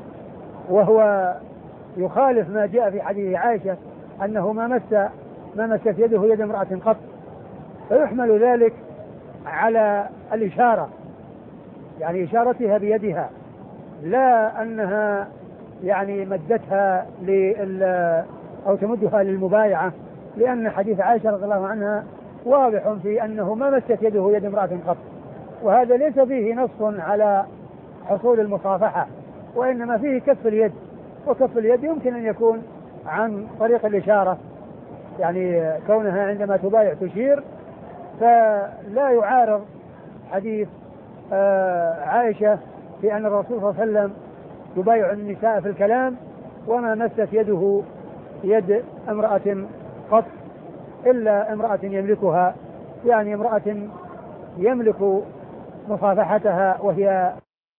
وهو يخالف ما جاء في حديث عائشة أنه ما مس ما مست يده يد امرأة قط، فيحمل ذلك على الإشارة، يعني إشارتها بيدها، لا أنها يعني مدتها لل أو تمدها للمبايعة، لأن حديث عائشة رضي الله عنها واضح في أنه ما مست يده يد امرأة قط، وهذا ليس فيه نص على حصول المصافحة، وإنما فيه كف اليد، وكف اليد يمكن أن يكون عن طريق الإشارة، يعني كونها عندما تبايع تشير، فلا يعارض حديث آه عائشة في أن الرسول صلى الله عليه وسلم يبايع النساء في الكلام وما مست يده يد امرأة قط إلا امرأة يملكها، يعني امرأة يملك مصافحتها وهي.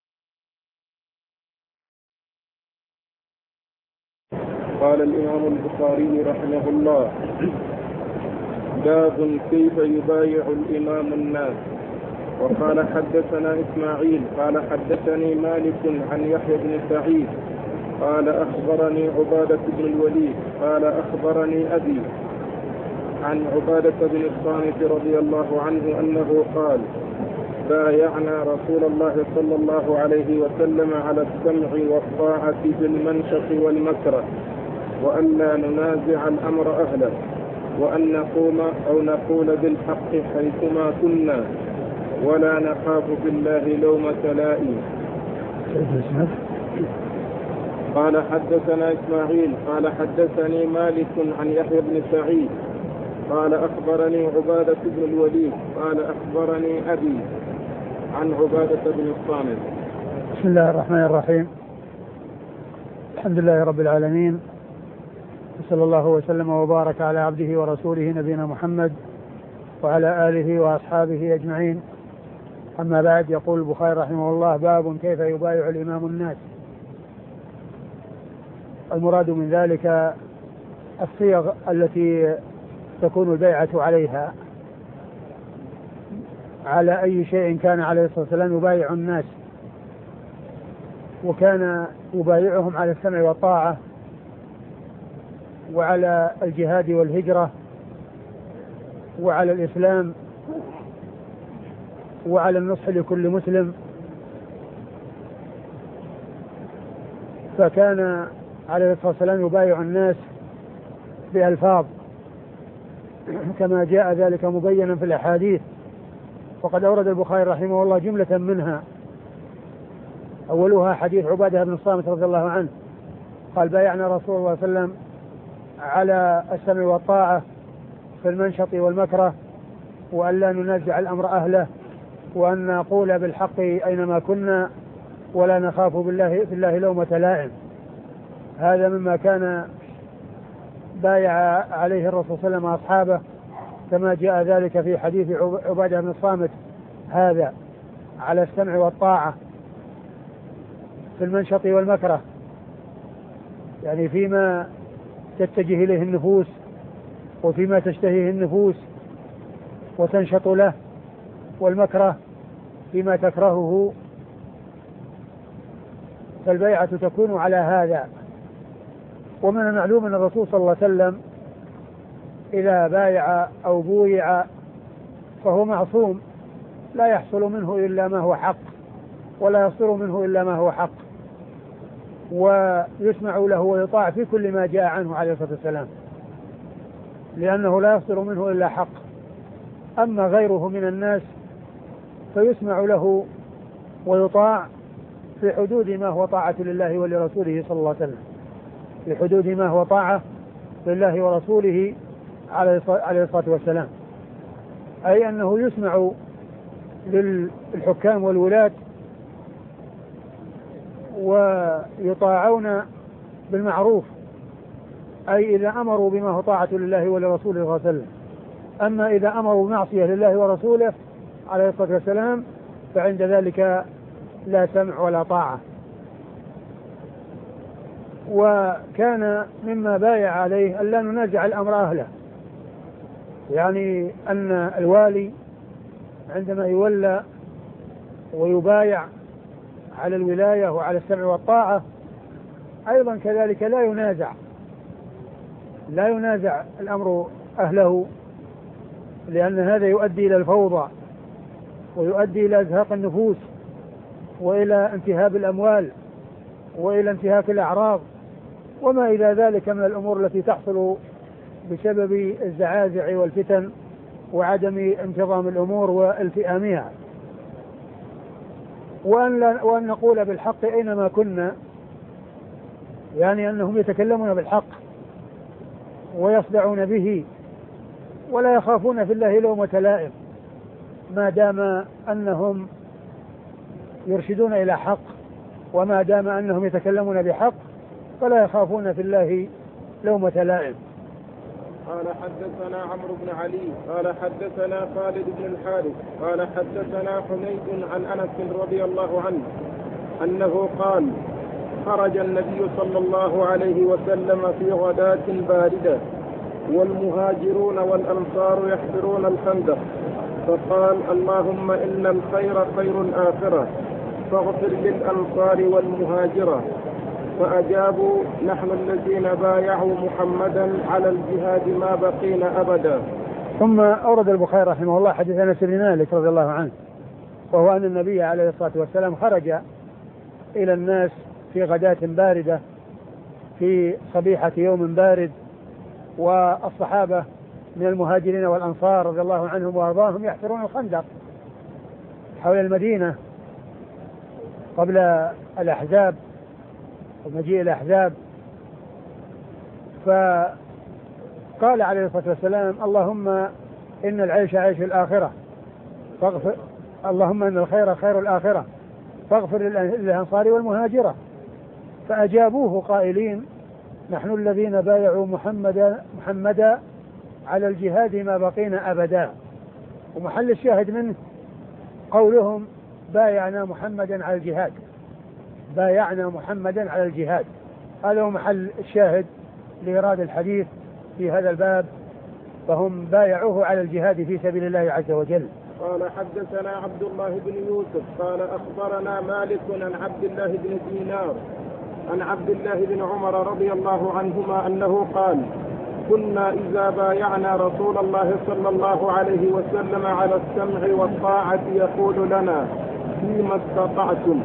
قال الإمام البخاري رحمه الله: باب كيف يبايع الإمام الناس. وقال حدثنا إسماعيل قال حدثني مالك عن يحيى بن سعيد قال أخبرني عبادة بن الوليد قال أخبرني أبي عن عبادة بن الصامت رضي الله عنه أنه قال: بايعنا رسول الله صلى الله عليه وسلم على السمع والطاعة في المنشط والمكره، وأن لا ننازع الأمر أهله، وأن نقوم أو نقول بالحق حيثما كنا، ولا نخاف بالله لومة لائم. قال حدثنا إسماعيل قال حدثني مالك عن يحيى بن سعيد قال أخبرني عبادة بن الوليد قال أخبرني أبي عن عبادة بن الصامت. بسم الله الرحمن الرحيم. الحمد لله رب العالمين، صلى الله وسلم وبارك على عبده ورسوله نبينا محمد وعلى آله وأصحابه أجمعين. أما بعد، يقول البخاري رحمه الله: باب كيف يبايع الإمام الناس. المراد من ذلك الصيغ التي تكون البيعة عليها، على أي شيء كان عليه الصلاة والسلام يبايع الناس، وكان يبايعهم على السمع والطاعة وعلى الجهاد والهجرة وعلى الإسلام وعلى النصح لكل مسلم. فكان عليه الصلاة والسلام يبايع الناس بألفاظ كما جاء ذلك مبينا في الأحاديث. وقد أورد البخاري رحمه الله جملة منها، أولها حديث عبادة بن الصامت رضي الله عنه قال: بايعنا رسول الله صلى الله عليه وسلم على السمع والطاعة في المنشط والمكره، وأن لا ننازع الأمر أهله، وأن نقول بالحق أينما كنا، ولا نخاف بالله في الله لومة لائم. هذا مما كان بايع عليه الرسول صلى الله عليه وسلم أصحابه، كما جاء ذلك في حديث عبادة بن الصامت هذا، على السمع والطاعة في المنشط والمكره، يعني فيما تتجه إليه النفوس وفيما تشتهيه النفوس وتنشط له، والمكره فيما تكرهه. فالبيعة تكون على هذا. ومن المعلوم أن الرسول صلى الله عليه وسلم إذا بايع أو بويع فهو معصوم، لا يحصل منه إلا ما هو حق، ولا يصدر منه إلا ما هو حق، ويسمع له ويطاع في كل ما جاء عنه عليه الصلاة والسلام، لأنه لا يصدر منه إلا حق. أما غيره من الناس فيسمع له ويطاع في حدود ما هو طاعة لله ولرسوله صلى الله عليه وسلم، في حدود ما هو طاعة لله ورسوله عليه الصلاة والسلام، أي أنه يسمع للحكام والولاة ويطاعون بالمعروف، أي إذا أمروا بما هو طاعة لله ولرسوله صلى الله عليه وسلم. أما إذا أمروا بمعصية لله ورسوله عليه الصلاة والسلام فعند ذلك لا سمع ولا طاعة. وكان مما بايع عليه أن لا ننازع الأمر أهله، يعني أن الوالي عندما يولى ويبايع على الولاية وعلى السمع والطاعة أيضا كذلك لا ينازع لا ينازع الأمر أهله، لأن هذا يؤدي إلى الفوضى ويؤدي إلى إزهاق النفوس وإلى انتهاب الأموال وإلى انتهاك الأعراض وما إلى ذلك من الأمور التي تحصل بسبب الزعازع والفتن وعدم انتظام الأمور والتئامها. وأن, وأن نقول بالحق أينما كنا، يعني أنهم يتكلمون بالحق ويصدعون به ولا يخافون في الله لومة لائم، ما دام أنهم يرشدون إلى حق، وما دام أنهم يتكلمون بحق فلا يخافون في الله لومة لائم. قال حدثنا عمرو بن علي قال حدثنا خالد بن الحارث قال حدثنا حميد عن أنس رضي الله عنه أنه قال خرج النبي صلى الله عليه وسلم في غداة باردة والمهاجرون والأنصار يحفرون الخندق، فقال اللهم إن الخير خير الآخرة فاغفر للأنصار والمهاجرة، فأجابوا نحن الذين بايعوا محمدا على الجهاد ما بقينا أبدا. ثم أورد البخاري رحمه الله حديث أنس بن مالك رضي الله عنه، وهو أن النبي عليه الصلاة والسلام خرج إلى الناس في غداة باردة في صبيحة يوم بارد، والصحابة من المهاجرين والأنصار رضي الله عنهم وأرضاهم يحفرون الخندق حول المدينة قبل الأحزاب ومجيء الأحزاب. فقال عليه الصلاة والسلام اللهم إن العيش عيش الآخرة فاغفر اللهم إن الخير خير الآخرة فاغفر للأنصار والمهاجرة، فأجابوه قائلين نحن الذين بايعوا محمدا محمدا على الجهاد ما بقينا أبدا. ومحل الشاهد منه قولهم بايعنا محمدا على الجهاد، بايعنا محمدا على الجهاد، هذا هو محل الشاهد لإيراد الحديث في هذا الباب، فهم بايعوه على الجهاد في سبيل الله عز وجل. قال حدثنا عبد الله بن يوسف قال أخبرنا مالك عن عبد الله بن دينار عن عبد الله بن عمر رضي الله عنهما أنه قال كنا إذا بايعنا رسول الله صلى الله عليه وسلم على السمع والطاعة يقول لنا فيما استطعتم.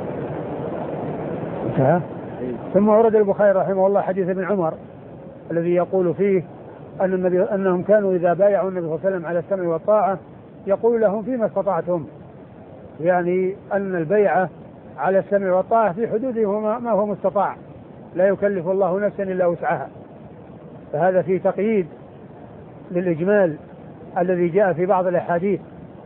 ثم ورد البخاري رحمه الله حديث ابن عمر الذي يقول فيه أن النبي أنهم كانوا إذا بايعوا النبي صلى الله عليه وسلم على السمع والطاعة يقول لهم فيما استطعتم، يعني أن البيعة على السمع والطاعة في حدوده ما هو مستطاع، لا يكلف الله نفسا إلا وسعها. فهذا فيه تقييد للإجمال الذي جاء في بعض الأحاديث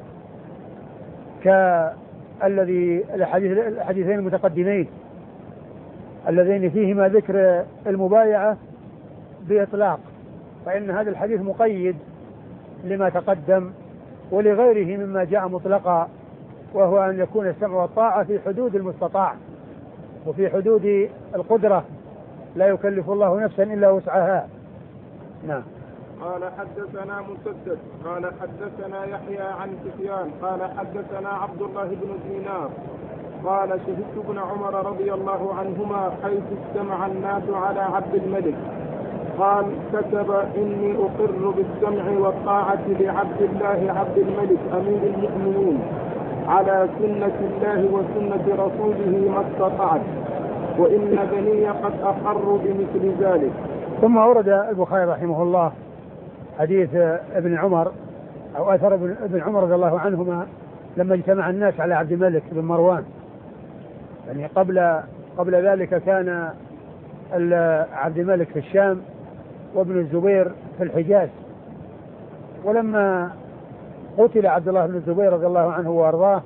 كالذي الحديثين المتقدمين اللذين فيهما ذكر المبايعة بإطلاق، فإن هذا الحديث مقيد لما تقدم ولغيره مما جاء مطلقا، وهو أن يكون السمع والطاعة في حدود المستطاع وفي حدود القدرة، لا يكلف الله نفسا إلا وسعها. نعم. قال حدثنا مسدد قال حدثنا يحيى عن سفيان قال حدثنا عبد الله بن دينار قال شهدت ابن عمر رضي الله عنهما حيث اجتمع الناس على عبد الملك قال كتب إني أقر بالسمع والطاعة لعبد الله عبد الملك أمير المؤمنين على سنة الله وسنة رسوله ما استطعت، وإن بني قد أقروا بمثل ذلك. ثم أورد البخاري رحمه الله حديث ابن عمر أو أثر ابن عمر رضي الله عنهما لما اجتمع الناس على عبد الملك بن مروان، يعني قبل قبل ذلك كان عبد الملك في الشام وابن الزبير في الحجاز، ولما قتل عبد الله بن الزبير رضي الله عنه وارضاه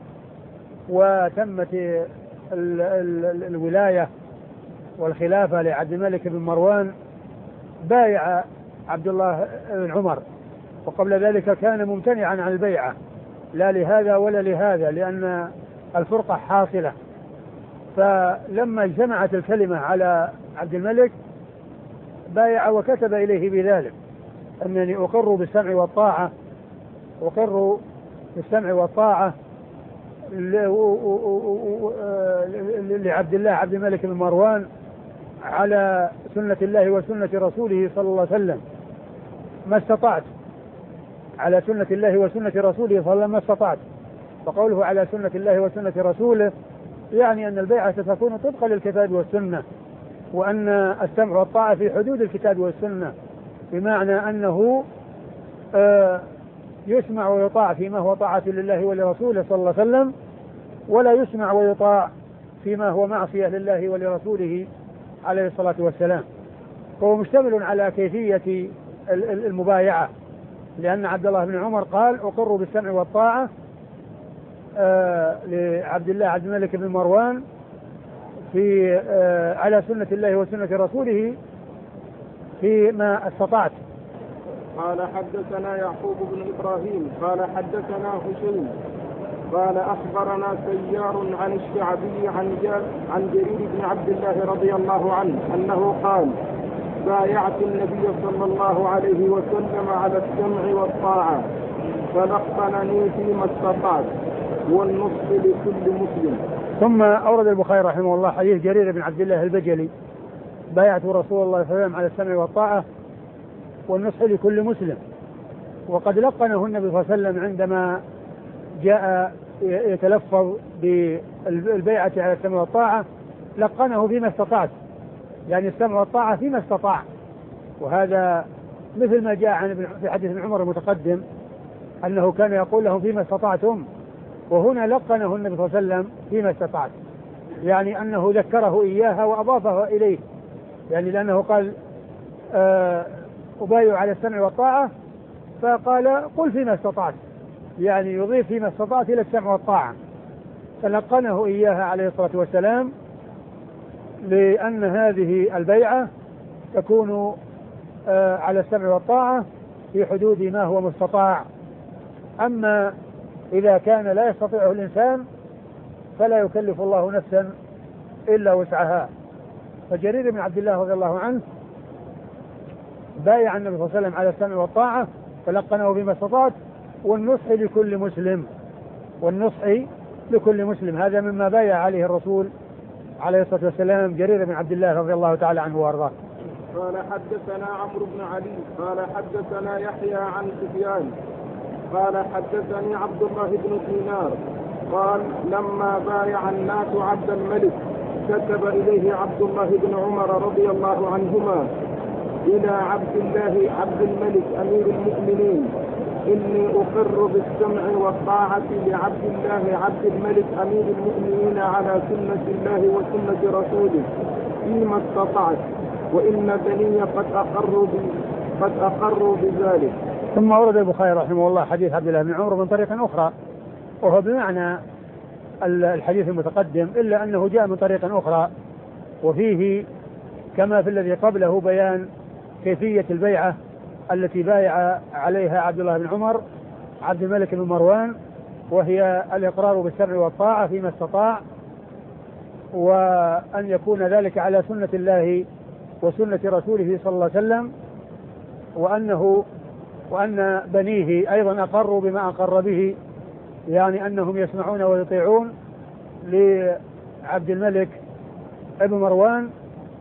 وتمت ال ال الولاية والخلافة لعبد الملك بن مروان بايع عبد الله بن عمر، وقبل ذلك كان ممتنعا عن البيعة لا لهذا ولا لهذا لأن الفرقة حاصلة. فلما اجتمعت الكلمة على عبد الملك بايع وكتب إليه بذلك أنني أقر بالسمع والطاعة أقر بالسمع والطاعة لعبد الله عبد الملك بن مروان على سنة الله وسنة رسوله صلى الله عليه وسلم ما استطعت، على سنة الله وسنة رسوله صلى الله عليه وسلم ما استطعت. فقوله على سنة الله وسنة رسوله يعني أن البيعة ستكون طبقا للكتاب والسنة، وأن السمع والطاعة في حدود الكتاب والسنة، بمعنى أنه آه يسمع ويطاع فيما هو طاعة لله ولرسوله صلى الله عليه وسلم، ولا يسمع ويطاع فيما هو معصية لله ولرسوله عليه الصلاة والسلام. فهو مشتمل على كيفية المبايعة، لأن عبد الله بن عمر قال أقر بالسمع والطاعة آه لعبد الله عبد الملك بن مروان في آه على سنة الله وسنة رسوله فيما استطعت. قال حدثنا يعقوب بن إبراهيم قال حدثنا هشيم قال أخبرنا سيار عن الشعبي عن, عن جرير بن عبد الله رضي الله عنه أنه قال بايعت النبي صلى الله عليه وسلم على السمع والطاعة فلقنني فيما استطعت والنصح لكل مسلم. ثم أورد البخاري رحمه الله حديث جرير بن عبد الله البجلي بايعت رسول الله صلى الله عليه وسلم على السمع والطاعة والنصح لكل مسلم. وقد لقنه النبي صلى الله عليه وسلم عندما جاء يتلفظ بالبيعة على السمع والطاعة لقنه فيما استطعت، يعني السمع والطاعة فيما استطاع. وهذا مثل ما جاء عن في حديث ابن عمر المتقدم أنه كان يقول لهم فيما استطعتم، وهنا لقنه النبي صلى الله عليه وسلم فيما استطعت، يعني أنه ذكره إياها وأضافها إليه، يعني لأنه قال آه أبايع على السمع والطاعة فقال قل فيما استطعت، يعني يضيف فيما استطعت إلى السمع والطاعة، فلقنه إياها عليه الصلاة والسلام لأن هذه البيعة تكون آه على السمع والطاعة في حدود ما هو مستطاع. أما إذا كان لا يستطيعه الإنسان فلا يكلف الله نفسا إلا وسعها. فجرير بن عبد الله رضي الله عنه بايع النبي صلى الله عليه وسلم على السمع والطاعة فلقنه بما استطعت والنصح لكل مسلم، والنصح لكل مسلم هذا مما بايع عليه الرسول عليه الصلاة والسلام جرير بن عبد الله رضي الله تعالى عنه وارضاه. قال حدثنا عمرو بن علي قال حدثنا يحيى عن سفيان قال حدثني عبد الله بن دينار قال لما بايع الناس عبد الملك كتب إليه عبد الله بن عمر رضي الله عنهما إلى عبد الله عبد الملك أمير المؤمنين إني أقر بالسمع والطاعة لعبد الله عبد الملك أمير المؤمنين على سنة الله وسنة رسوله فيما استطعت وإن بني قد أقروا قد أقروا بذلك. ثم ورد البخاري رحمه الله حديث عبد الله بن عمر من طريق أخرى وهو بمعنى الحديث المتقدم إلا أنه جاء من طريق أخرى وفيه كما في الذي قبله بيان كيفية البيعة التي بايع عليها عبد الله بن عمر عبد الملك بن مروان، وهي الإقرار بالسمع والطاعة فيما استطاع، وأن يكون ذلك على سنة الله وسنة رسوله صلى الله عليه وسلم، وأنه وأن بنيه أيضا أقروا بما أقر به، يعني أنهم يسمعون ويطيعون لعبد الملك ابن مروان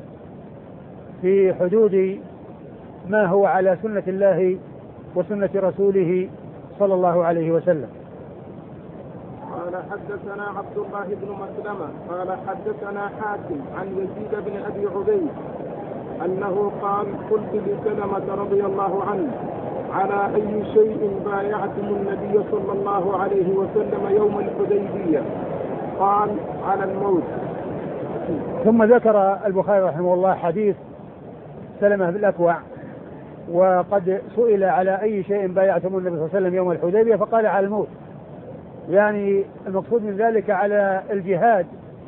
في حدود ما هو على سنة الله وسنة رسوله صلى الله عليه وسلم. قال حدثنا عبد الله بن مسلمة قال حدثنا حاتم عن يزيد بن أبي عبيد أنه قال قلت لسلمة رضي الله عنه على أي شيء بايعتم النبي صلى الله عليه وسلم يوم الحديبية؟ قال على الموت. ثم ذكر البخاري رحمه الله حديث سلمة بالأكوع وقد سئل على أي شيء بايعتم النبي صلى الله عليه وسلم يوم الحديبية فقال على الموت، يعني المقصود من ذلك على الجهاد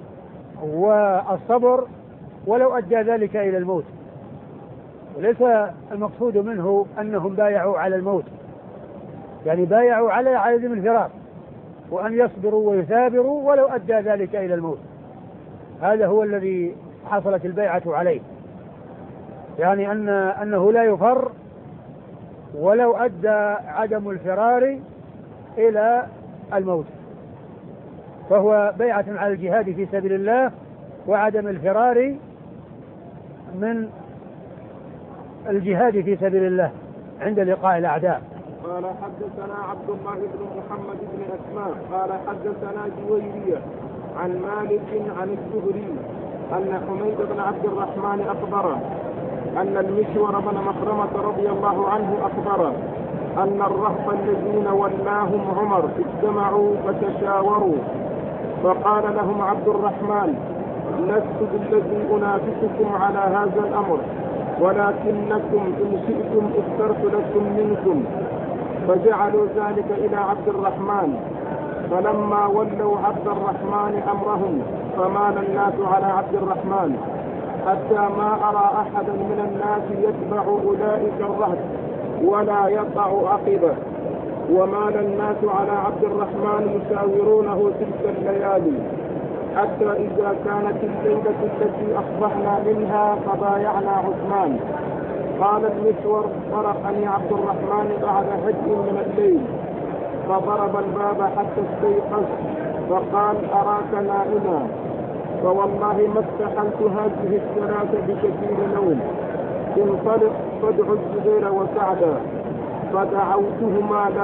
والصبر ولو أدى ذلك إلى الموت، وليس المقصود منه أنهم بايعوا على الموت، يعني بايعوا على عدم الفرار وأن يصبروا ويثابروا ولو أدى ذلك إلى الموت. هذا هو الذي حصلت البيعة عليه، يعني أن أنه لا يفر ولو أدى عدم الفرار إلى الموت، فهو بيعة على الجهاد في سبيل الله وعدم الفرار من الجهاد في سبيل الله عند لقاء الأعداء. قال حدثنا عبد الله بن محمد بن أسماء قال حدثنا جويرية عن مالك عن الزهري أن حميد بن عبد الرحمن أخبره أن المسور بن مخرمة رضي الله عنه أخبره أن الرهط الذين ولاهم عمر اجتمعوا فتشاوروا فقال لهم عبد الرحمن لست بالذي أنافسكم على هذا الأمر ولكنكم إن شئتم اخترت لكم منكم، فجعلوا ذلك إلى عبد الرحمن فلما ولوا عبد الرحمن أمرهم فمال الناس على عبد الرحمن حتى ما أرى أحدا من الناس يتبع أولئك الرهط ولا يقع عقبه، ومال الناس على عبد الرحمن يشاورونه تلك الليالي، حتى إذا كانت الليلة التي أصبحنا منها فبايعنا عثمان. قال المسور: طرقني عبد الرحمن بعد هجء من الليل فضرب الباب حتى استيقظ فقال: أراك نائما، فوالله ما استحلت هذه الصلاة بكثير نوم، انطلق فادع الزبير وسعدا. فدعوتهما له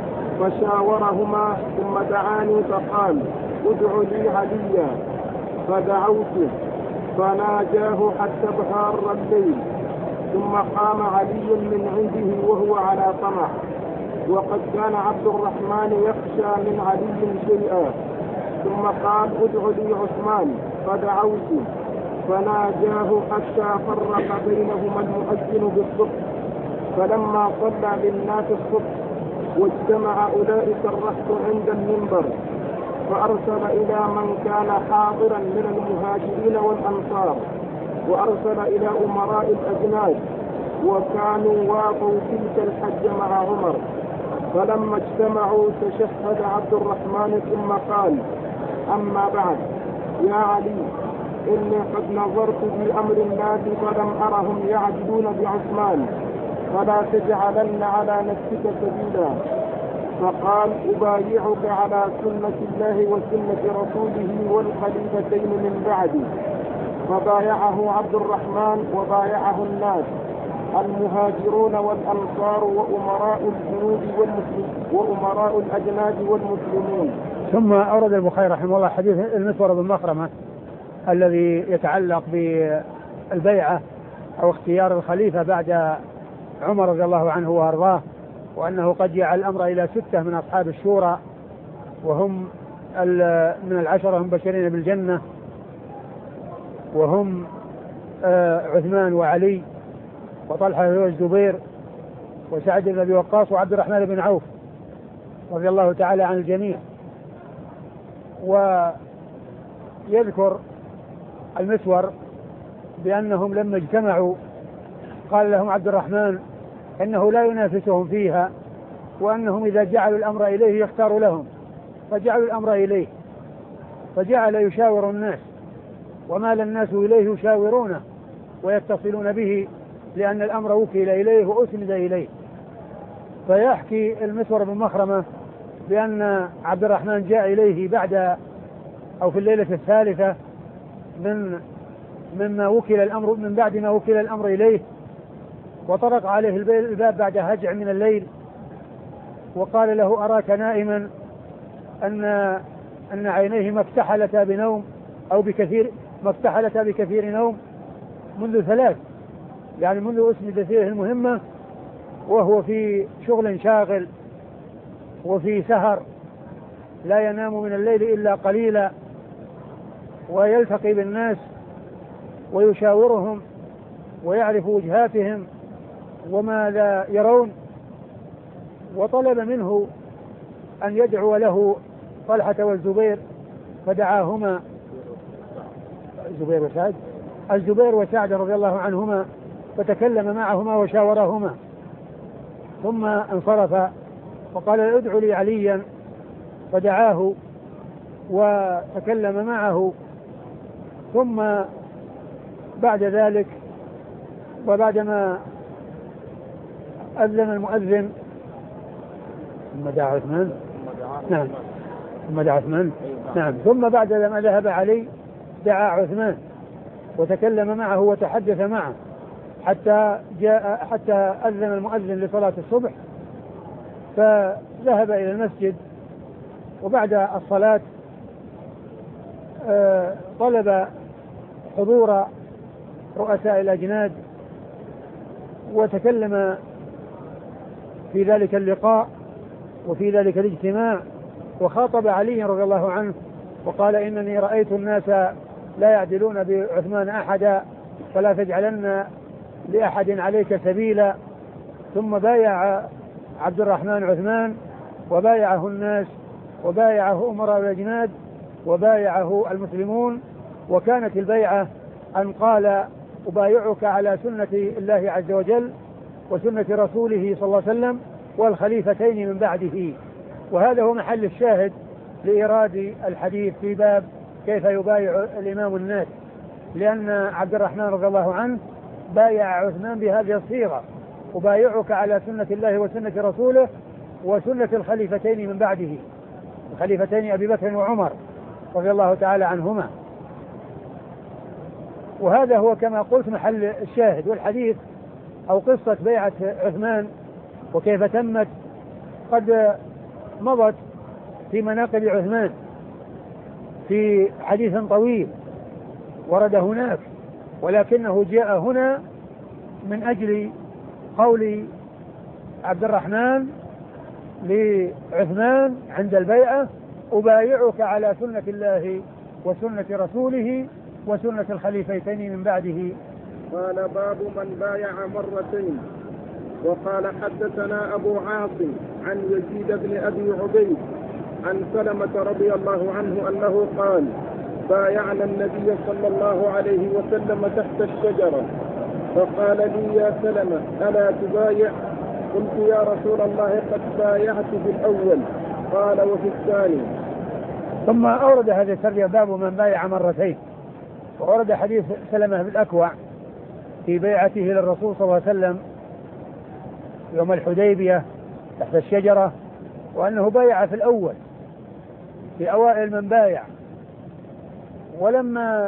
فشاورهما ثم دعاني فقال: ادع لي عليا، فدعوته فناجاه حتى ابهار الليل، ثم قام علي من عنده وهو على طمع، وقد كان عبد الرحمن يخشى من علي شيئا، ثم قال: ادع لي عثمان، فدعوته فناجاه حتى فرق بينهما المؤذن بالصبح. فلما صلى للناس الصبح واجتمع أولئك الرهط عند المنبر، فأرسل إلى من كان حاضرا من المهاجرين والأنصار، وأرسل إلى أمراء الأجناد، وكانوا واقوا تلك الحج مع عمر. فلما اجتمعوا تشهد عبد الرحمن ثم قال: أما بعد، يا علي، إني قد نظرت في أمر الناس فلم أرهم يعدلون بعثمان، فلا تجعلن على نفسك سبيلا. فقال: أبايعك على سنة الله وسنة رسوله والخليفتين من بعدي. فبايعه عبد الرحمن وبايعه الناس المهاجرون والأنصار وأمراء الجنود والمسلمين وأمراء الأجناد والمسلمين. ثم أورد البخاري رحمه الله حديث المسور بن مخرمة الذي يتعلق بالبيعة أو اختيار الخليفة بعد عمر رضي الله عنه وأرضاه، وأنه قد جعل الأمر إلى ستة من أصحاب الشورى، وهم من العشرة هم بشرين بالجنة، وهم عثمان وعلي وطلحة والزبير وسعد بن أبي وقاص وعبد الرحمن بن عوف رضي الله تعالى عن الجميع. ويذكر المسور بأنهم لما اجتمعوا قال لهم عبد الرحمن إنه لا ينافسهم فيها، وأنهم إذا جعلوا الأمر إليه يختار لهم، فجعلوا الأمر إليه، فجعل يشاور الناس، ومال الناس إليه يشاورونه ويتصلون به، لأن الأمر وكل إليه وأسند إليه. فيحكي المسور بن مخرمة بأن عبد الرحمن جاء إليه بعد أو في الليلة الثالثة من مما وكل الأمر من بعد ما وكل الأمر إليه، وطرق عليه الباب بعد هجع من الليل، وقال له: أراك نائما، أن أن عينيه ما افتحلتا بنوم أو بكثير ما افتحلتا بكثير نوم منذ ثلاث، يعني منذ أسند فيه المهمة وهو في شغل شاغل وفي سهر، لا ينام من الليل إلا قليلا، ويلتقي بالناس ويشاورهم ويعرف وجهاتهم وما لا يرون. وطلب منه أن يدعو له طلحة والزبير، فدعاهما الزبير وسعد الزبير وسعد رضي الله عنهما، فتكلم معهما وشاورهما، ثم انصرف وقال: ادعوا لي عليا، فدعاه وتكلم معه. ثم بعد ذلك وبعدما أذن المؤذن ثم دعا عثمان نعم ثم دعا عثمان نعم ثم بعد ما ذهب علي دعا عثمان وتكلم معه وتحدث معه حتى جاء حتى أذن المؤذن لصلاة الصبح، فذهب إلى المسجد. وبعد الصلاة طلب حضور رؤساء الأجناد، وتكلم في ذلك اللقاء وفي ذلك الاجتماع، وخاطب علي رضي الله عنه وقال: إنني رأيت الناس لا يعدلون بعثمان أحدا، فلا تجعلن لأحد عليك سبيلا. ثم بايع عبد الرحمن عثمان وبايعه الناس وبايعه أمراء الأجناد وبايعه المسلمون، وكانت البيعة أن قال أبايعك على سنة الله عز وجل وسنة رسوله صلى الله عليه وسلم والخليفتين من بعده. وهذا هو محل الشاهد لإيراد الحديث في باب كيف يبايع الإمام الناس، لأن عبد الرحمن رضي الله عنه بايع عثمان بهذه الصيغة: أبايعك على سنة الله وسنة رسوله وسنة الخليفتين من بعده، الخليفتين أبي بكر وعمر رضي الله تعالى عنهما. وهذا هو كما قلت محل الشاهد. والحديث أو قصة بيعة عثمان وكيف تمت قد مضت في مناقب عثمان في حديث طويل ورد هناك، ولكنه جاء هنا من أجل قول عبد الرحمن لعثمان عند البيعة: أبايعك على سنة الله وسنة رسوله وسنة الخليفتين من بعده. قال: باب من بايع مرتين. وقال: حدثنا أبو عاصم عن يزيد بن أبي عبيد عن سلمة رضي الله عنه أنه قال: بايعنا النبي صلى الله عليه وسلم تحت الشجرة، فقال لي: يا سلمة ألا تبايع؟ قلت: يا رسول الله قد بايعت في الأول. قال: وفي الثاني. ثم أورد هذا الترجمة: باب من بايع مرتين. وأورد حديث سلمة بن الأكوع في بيعته للرسول صلى الله عليه وسلم يوم الحديبية تحت الشجرة، وأنه بايع في الأول في أوائل من بايع، ولما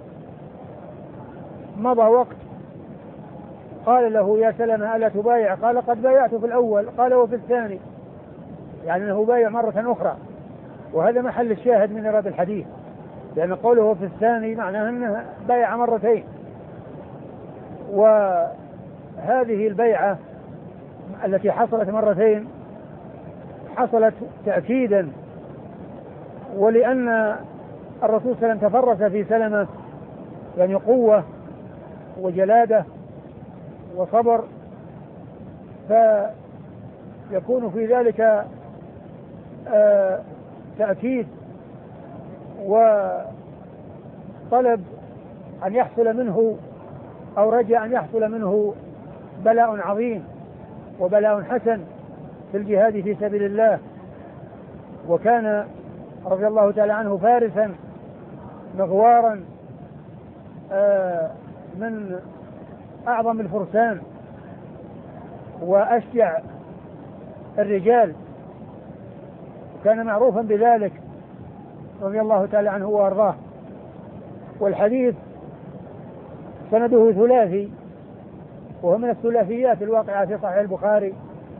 مضى وقت قال له: يا سلمة ألا تبايع؟ قال: قد بايعت في الأول. قال: وفي الثاني، يعني أنه بايع مرة أخرى. وهذا محل الشاهد من إيراد الحديث، لأن قوله في الثاني معناه أنه بايع مرتين. وهذه البيعة التي حصلت مرتين حصلت تأكيدا، ولأن الرسول صلى الله عليه وسلم تفرس في سلمة يعني قوة وجلادة وصبر، فيكون في ذلك آه تأكيد وطلب أن يحصل منه أو رجاء أن يحصل منه بلاء عظيم وبلاء حسن في الجهاد في سبيل الله. وكان رضي الله تعالى عنه فارسا مغوارا آه من أعظم الفرسان وأشجع الرجال، وكان معروفا بذلك رضي الله تعالى عنه وأرضاه. والحديث سنده ثلاثي، وهو من الثلاثيات الواقعة في صحيح البخاري،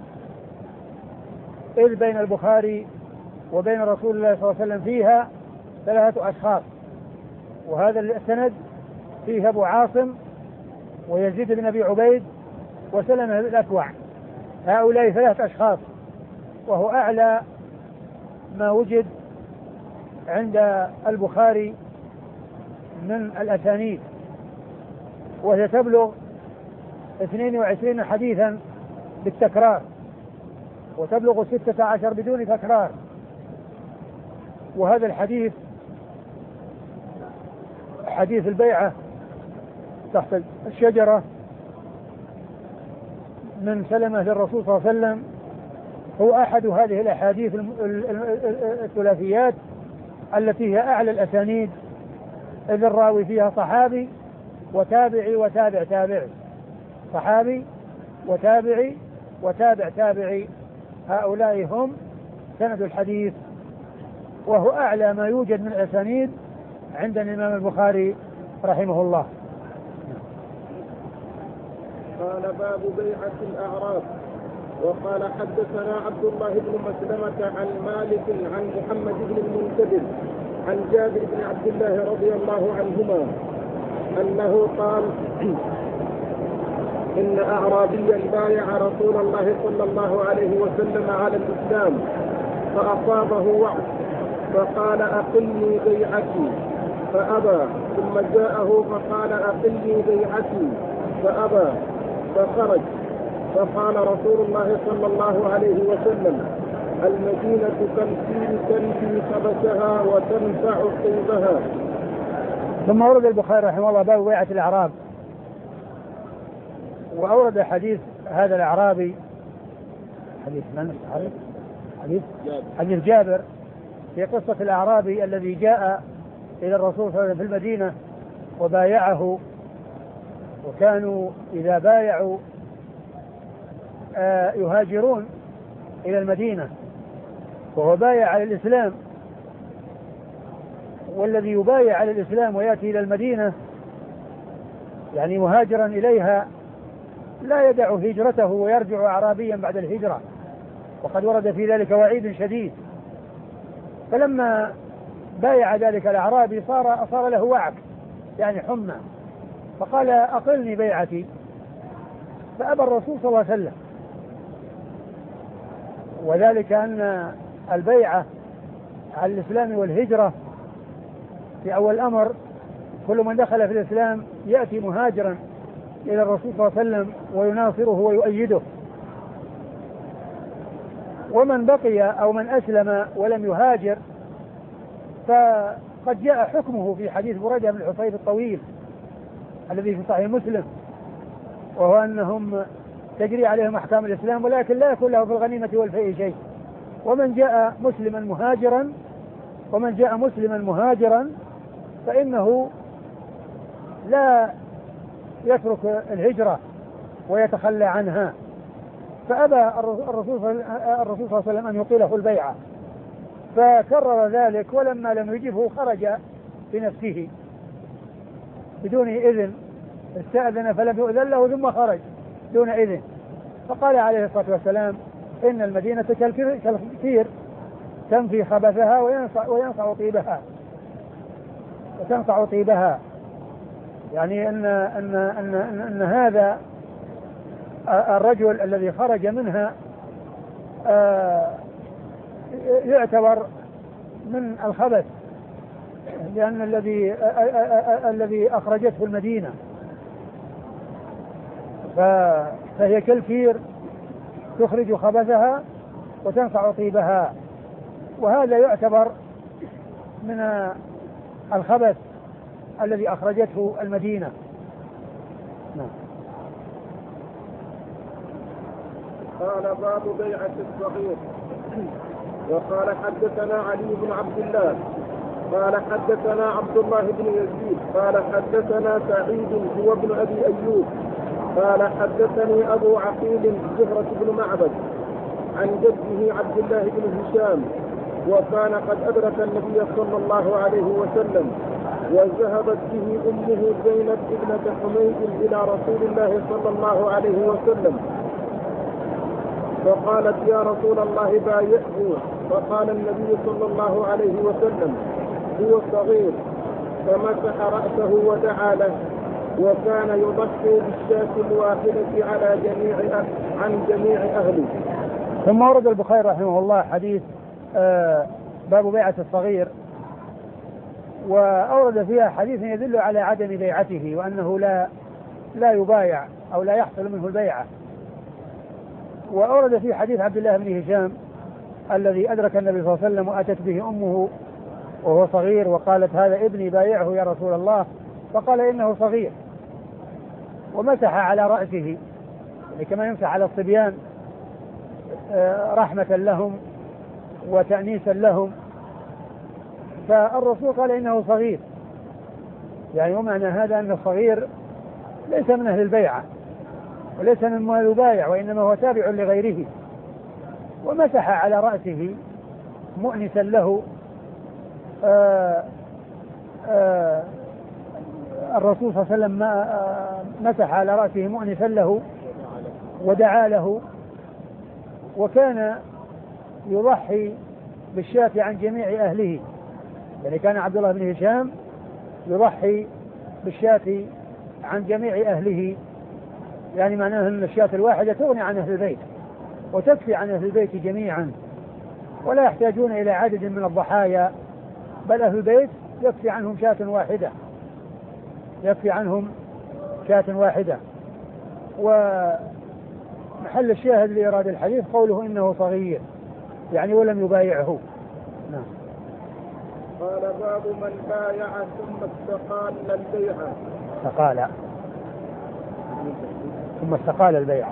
إذ بين البخاري وبين رسول الله صلى الله عليه وسلم فيها ثلاثة أشخاص. وهذا السند فيه أبو عاصم ويزيد بن أبي عبيد وسلمة بن الأكوع، هؤلاء ثلاثة أشخاص، وهو أعلى ما وجد عند البخاري من الأسانيد، وهي تبلغ اثنين وعشرين حديثا بالتكرار، وتبلغ ستة عشر بدون تكرار. وهذا الحديث حديث البيعة تحت الشجرة من سلمة للرسول صلى الله عليه وسلم هو أحد هذه الأحاديث الثلاثيات التي هي أعلى الأسانيد، إذ الراوي فيها صحابي وتابعي وتابع تابعي، صحابي وتابعي وتابع تابعي، هؤلاء هم سند الحديث، وهو أعلى ما يوجد من الأسانيد عند الإمام البخاري رحمه الله. قال: باب بيعة الأعراب. وقال: حدثنا عبد الله بن مسلمة عن مالك عن محمد بن المنكدر عن جابر بن عبد الله رضي الله عنهما أنه قال: إن أعرابيا بايع رسول الله صلى الله عليه وسلم على الإسلام فأصابه وعد فقال: أقلني بيعتي، فأبى، ثم جاءه فقال: أقلني بيعتي، فأبى، فخرج، فقال رسول الله صلى الله عليه وسلم: المدينة تنفي تنفي خبثها وتنفع طيبها. ثم ورد البخاري رحمه الله باب بيعة الأعراب، وأورد حديث هذا الأعرابي حديث من؟ حديث حديث جابر في قصة الأعرابي الذي جاء إلى الرسول صلى الله عليه وسلم في المدينة وبايعه، وكانوا إذا بايعوا آه يهاجرون إلى المدينة، وهو بايع على الإسلام، والذي يبايع على الإسلام ويأتي إلى المدينة يعني مهاجرا إليها لا يدع هجرته ويرجع أعرابيا بعد الهجرة، وقد ورد في ذلك وعيد شديد. فلما بايع ذلك الأعرابي صار, صار له وعك يعني حمى، فقال أقلني بيعتي، فأبى الرسول صلى الله عليه وسلم، وذلك أن البيعة على الإسلام والهجرة في أول الأمر كل من دخل في الإسلام يأتي مهاجرا إلى الرسول صلى الله عليه وسلم ويناصره ويؤيده، ومن بقي أو من أسلم ولم يهاجر فقد جاء حكمه في حديث بريدة بن الحصيب الطويل الذي في صحيح مسلم، وهو أنهم تجري عليهم أحكام الإسلام ولكن لا يكون له في الغنيمة والفيء شيء. ومن جاء مسلما مهاجرا ومن جاء مسلما مهاجرا فإنه لا يترك الهجرة ويتخلى عنها. فأبى الرسول صلى الله عليه وسلم أن يطيله البيعة، فكرر ذلك، ولما لم يجبه خرج بنفسه بدون إذن، استأذن فلم يؤذن له ثم خرج دون إذن. فقال عليه الصلاة والسلام إن المدينة كالكثير تنفي خبثها وينفع, وينفع طيبها وتنفع طيبها، يعني أن, أن, أن, أن, أن هذا الرجل الذي خرج منها يعتبر من الخبث، لأن الذي الذي أخرجته المدينة فهي كالكير تخرج خبثها وتنفع طيبها، وهذا يعتبر من الخبث الذي أخرجته المدينة. نعم. قال باب بيعة الصغير. وقال حدثنا علي بن عبد الله قال حدثنا عبد الله بن يزيد قال حدثنا سعيد هو ابن أبي أيوب قال حدثني أبو عقيل زهرة بن معبد عن جده عبد الله بن هشام، وكان قد أدرك النبي صلى الله عليه وسلم، وذهبت به أمه زينب ابنة حميد إلى رسول الله صلى الله عليه وسلم، فقالت يا رسول الله بايعه، فقال النبي صلى الله عليه وسلم هو صغير، فمسح رأسه ودعا له، وكان يضحي بالشاة الواحدة على جميع عن جميع أهله. ثم ورد البخاري رحمه الله حديث آه باب بيعة الصغير، وأورد فيها حديث يدل على عدم بيعته، وأنه لا لا يبايع أو لا يحصل منه البيعة. وأورد في حديث عبد الله بن هشام الذي أدرك النبي صلى الله عليه وسلم وأتت به أمه وهو صغير، وقالت هذا ابني بايعه يا رسول الله، فقال إنه صغير، ومسح على رأسه كما يمسح على الصبيان رحمة لهم وتأنيسا لهم. فالرسول قال إنه صغير، يعني ومعنى هذا أن الصغير ليس من أهل البيعة وليس مما يبايع، وإنما هو تابع لغيره. ومسح على رأسه مؤنسا له. آآ آآ الرسول صلى الله عليه وسلم مسح على رأسه مؤنسا له ودعا له، وكان يضحي بالشاة عن جميع أهله، يعني كان عبد الله بن هشام يضحي بالشاة عن جميع أهله، يعني معناه أن الشاة الواحدة تغني عن أهل البيت وتكفي عن أهل البيت جميعا، ولا يحتاجون إلى عدد من الضحايا، بل أهل البيت يكفي عنهم شاة واحدة يكفي عنهم شاة واحدة. ومحل الشاهد لإرادة الحديث قوله إنه صغير، يعني ولم يبايعه. نعم. قال باب من بايع ثم استقال البيعة. استقال ثم استقال البيعة.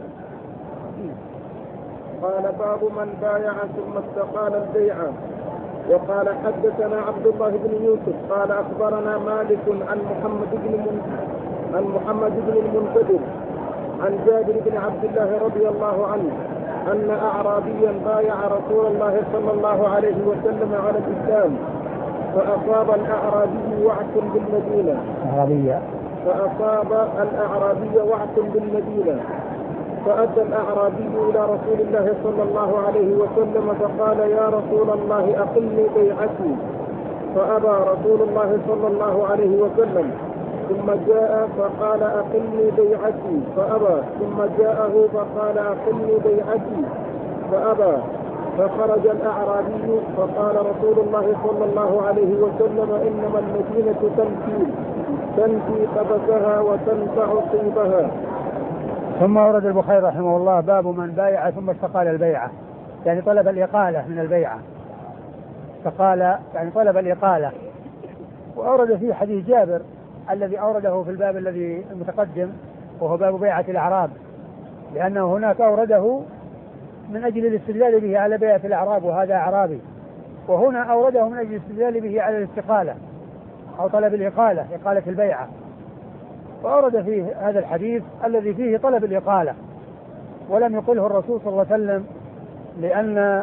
قال باب من بايع ثم استقال البيعة. وقال حدثنا عبد الله بن يوسف قال أخبرنا مالك عن محمد بن من... عن محمد بن المنكدر عن جابر بن عبد الله رضي الله عنه أن أعرابيا بايع رسول الله صلى الله عليه وسلم على الإسلام فأصاب الأعرابي وعث بالمدينة. أعرابية. فأصاب الأعرابي وعث بالمدينة فأتى الأعرابي إلى رسول الله صلى الله عليه وسلم فقال يا رسول الله أقلني بيعتي فأبى رسول الله صلى الله عليه وسلم ثم جاء فقال أقلني بيعتي فأبى ثم جاءه فقال أقلني بيعتي فأبى فخرج الأعرابي فقال رسول الله صلى الله عليه وسلم إنما المدينة تنفي تنفي قبسها وتنفع طيبها. ثم ورد البخاري رحمه الله باب من بايع ثم استقال البيعة، يعني طلب الإقالة من البيعة. استقال يعني طلب الإقالة. وأورد فيه حديث جابر الذي أورده في الباب الذي المتقدم وهو باب بيعة الأعراب، لأنه هناك أورده من أجل الاستدلال به على بيعة الأعراب وهذا أعرابي، وهنا أورده من أجل الاستدلال به على الاستقالة أو طلب الإقالة، إقالة البيعة. وأورد فيه هذا الحديث الذي فيه طلب الإقالة، ولم يقله الرسول صلى الله عليه وسلم لأن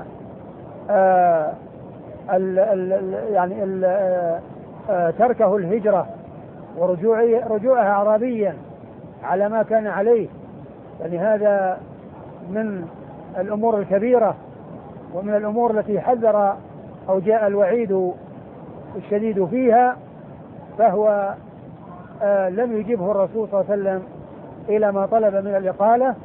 آه ال ال يعني ال آه تركه الهجرة ورجوعها أعرابيا على ما كان عليه، يعني هذا من الأمور الكبيرة ومن الأمور التي حذر أو جاء الوعيد الشديد فيها، فهو آه لم يجبه الرسول صلى الله عليه وسلم إلى ما طلب من الإقالة،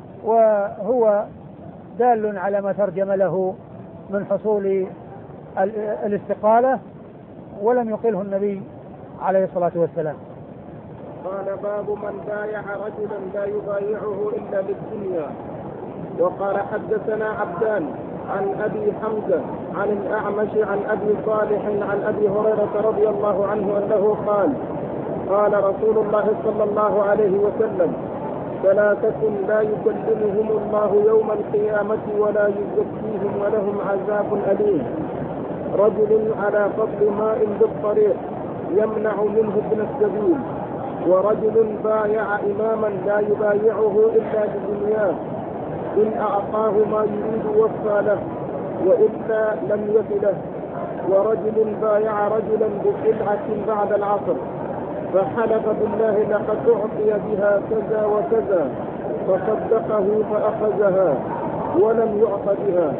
وهو دال على ما ترجم له من حصول الاستقالة، ولم يقله النبي عليه الصلاة والسلام. قال باب من بايع رجلا لا يبايعه إلا للدنيا. وقال حدثنا عبدان عن أبي حمزة عن الأعمش عن أبي صالح عن أبي هريرة رضي الله عنه أنه قال قال رسول الله صلى الله عليه وسلم ثلاثة لا يكلمهم الله يوم القيامة ولا يزكيهم ولهم عذاب أليم: رجل على فضل ماء بالطريق يمنع منه ابن السبيل، ورجل بايع إماما لا يبايعه إلا بدنياه إن أعطاه ما يريد وفى له وإلا لم يف له، ورجل بايع رجلا بسلعة بعد العصر فحلف بالله لقد أعطي بها كذا وكذا فصدقه فأخذها ولم يعط بها.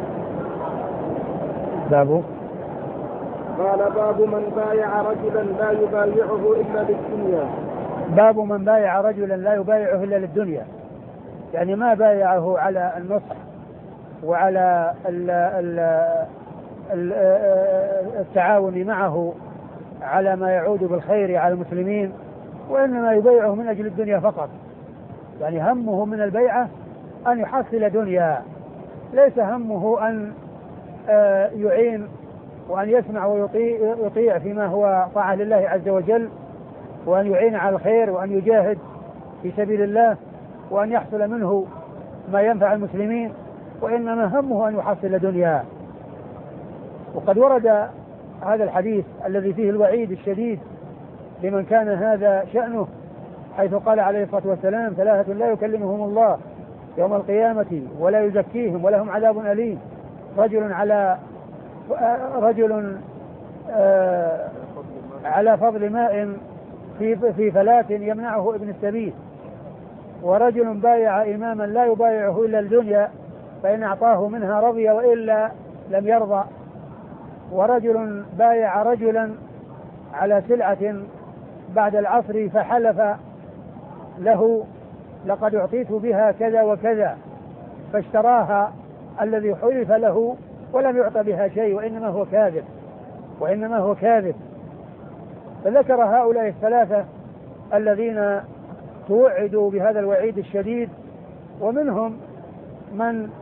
باب قال باب من بايع رجلا لا يبايعه إلا للدنيا. باب من بايع رجلا لا يبايعه إلا للدنيا، يعني ما بايعه على النصح وعلى ال ال ال التعاون معه على ما يعود بالخير على المسلمين، وإنما يبايعه من أجل الدنيا فقط، يعني همه من البيعة أن يحصل دنيا، ليس همه أن يعين وأن يسمع ويطيع فيما هو طاعة لله عز وجل، وأن يعين على الخير وأن يجاهد في سبيل الله وأن يحصل منه ما ينفع المسلمين، وإنما همه أن يحصل دنيا. وقد ورد هذا الحديث الذي فيه الوعيد الشديد لمن كان هذا شأنه، حيث قال عليه الصلاة والسلام ثلاثة لا يكلمهم الله يوم القيامة ولا يزكيهم ولهم عذاب أليم: رجل على رجل آه على فضل ماء في في فلاة يمنعه ابن السبيل، ورجل بايع إماما لا يبايعه إلا الدنيا فإن أعطاه منها رضي وإلا لم يرضى، ورجل بايع رجلا على سلعة بعد العصر فحلف له لقد أعطيت بها كذا وكذا فاشتراها الذي حلف له ولم يعط بها شيء وإنما هو كاذب وإنما هو كاذب. فذكر هؤلاء الثلاثة الذين توعدوا بهذا الوعيد الشديد، ومنهم من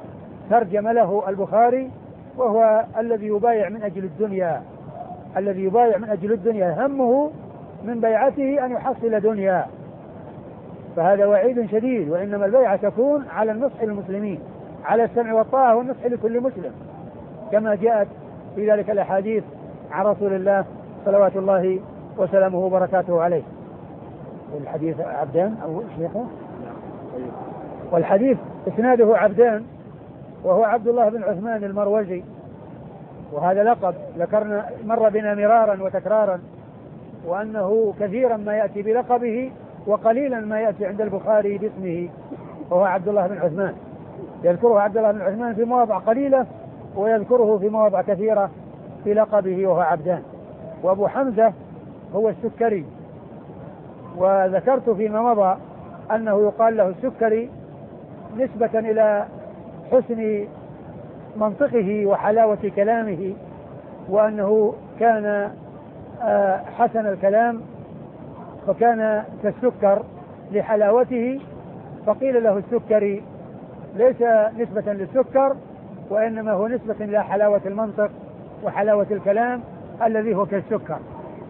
ترجم له البخاري، وهو الذي يبايع من أجل الدنيا، الذي يبايع من أجل الدنيا، همه من بيعته أن يحصل دنيا، فهذا وعيد شديد. وإنما البيعة تكون على النصح للمسلمين، على السمع والطاعة والنصح لكل مسلم، كما جاءت في ذلك الأحاديث عن رسول الله صلوات الله وسلامه وبركاته عليه. الحديث عبدان أو شيخه، والحديث إسناده عبدان، وهو عبد الله بن عثمان المروزي، وهذا لقب ذكرنا مر بنا مرارا وتكرارا، وأنه كثيرا ما يأتي بلقبه وقليلا ما يأتي عند البخاري باسمه، وهو عبد الله بن عثمان. يذكره عبد الله بن عثمان في مواضع قليلة، ويذكره في مواضع كثيرة في لقبه وهو عبدان. وأبو حمزة هو السكري، وذكرت فيما مضى أنه يقال له السكري نسبة إلى حسن منطقه وحلاوة كلامه، وأنه كان حسن الكلام فكان كالسكر لحلاوته، فقيل له السكري، ليس نسبة للسكر، وإنما هو نسبة إلى حلاوة المنطق وحلاوة الكلام الذي هو كالسكر.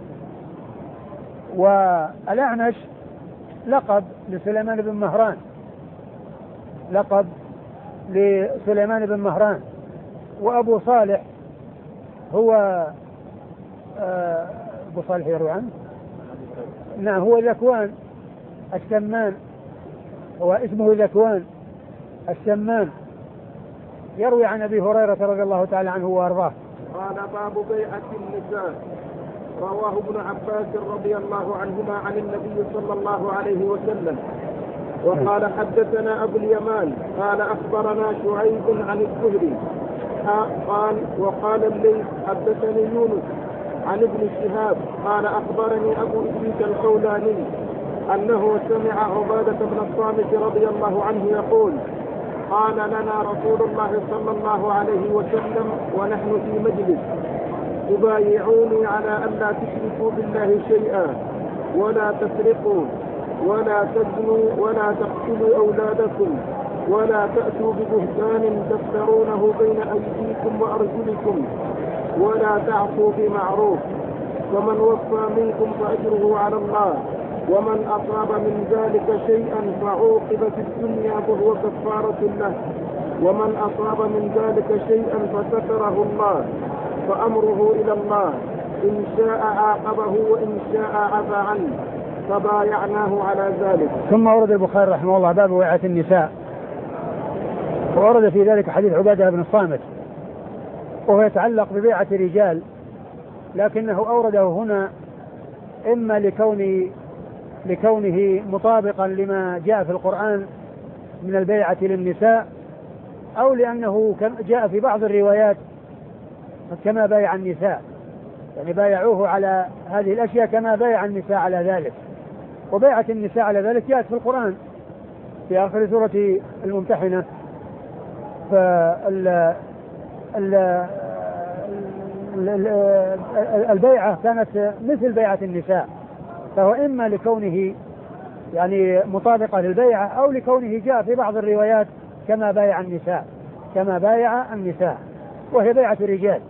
والأعمش لقب لسليمان بن مهران، لقب لسليمان بن مهران. وأبو صالح هو أبو صالح يروي عنه، نعم هو ذكوان السمان، هو اسمه ذكوان السمان، يروي عن أبي هريرة رضي الله تعالى عنه وأرضاه. قال باب بيعة النساء. رواه ابن عباس رضي الله عنهما عن النبي صلى الله عليه وسلم. وقال حدثنا أبو اليمان قال أخبرنا شعيب عن الزهري قال وقال الليث حدثني يونس عن ابن شهاب قال أخبرني أبو إدريس الخولاني أنه سمع عبادة بن الصامت رضي الله عنه يقول قال لنا رسول الله صلى الله عليه وسلم ونحن في مجلس تبايعوني على أن لا تشركوا بالله شيئا ولا تسرقوا ولا تزنوا ولا تقتلوا أولادكم ولا تأتوا ببهتان تفترونه بين أيديكم وأرجلكم ولا تعصوا بمعروف ومن وفى منكم فأجره على الله ومن أصاب من ذلك شيئا فعوقب في الدنيا فهو كفارة له ومن أصاب من ذلك شيئا فستره الله فأمره إلى الله إن شاء عاقبه وإن شاء عفى عنه فبايعناه على ذلك. ثم ورد البخاري رحمه الله باب بيعة النساء، وورد في ذلك حديث عبادة بن الصامت، وهو يتعلق ببيعة رجال، لكنه أورده هنا إما لكون لكونه مطابقا لما جاء في القرآن من البيعة للنساء، أو لأنه جاء في بعض الروايات كما بايع النساء، يعني بايعوه على هذه الأشياء كما بايع النساء على ذلك. وبيعة النساء على ذلك جاءت في القرآن في آخر سورة الممتحنة، فال البيعة كانت مثل بيعة النساء، فهو إما لكونه يعني مطابقة للبيعة أو لكونه جاء في بعض الروايات كما بايع النساء كما بايع النساء وهي بيعة الرجال.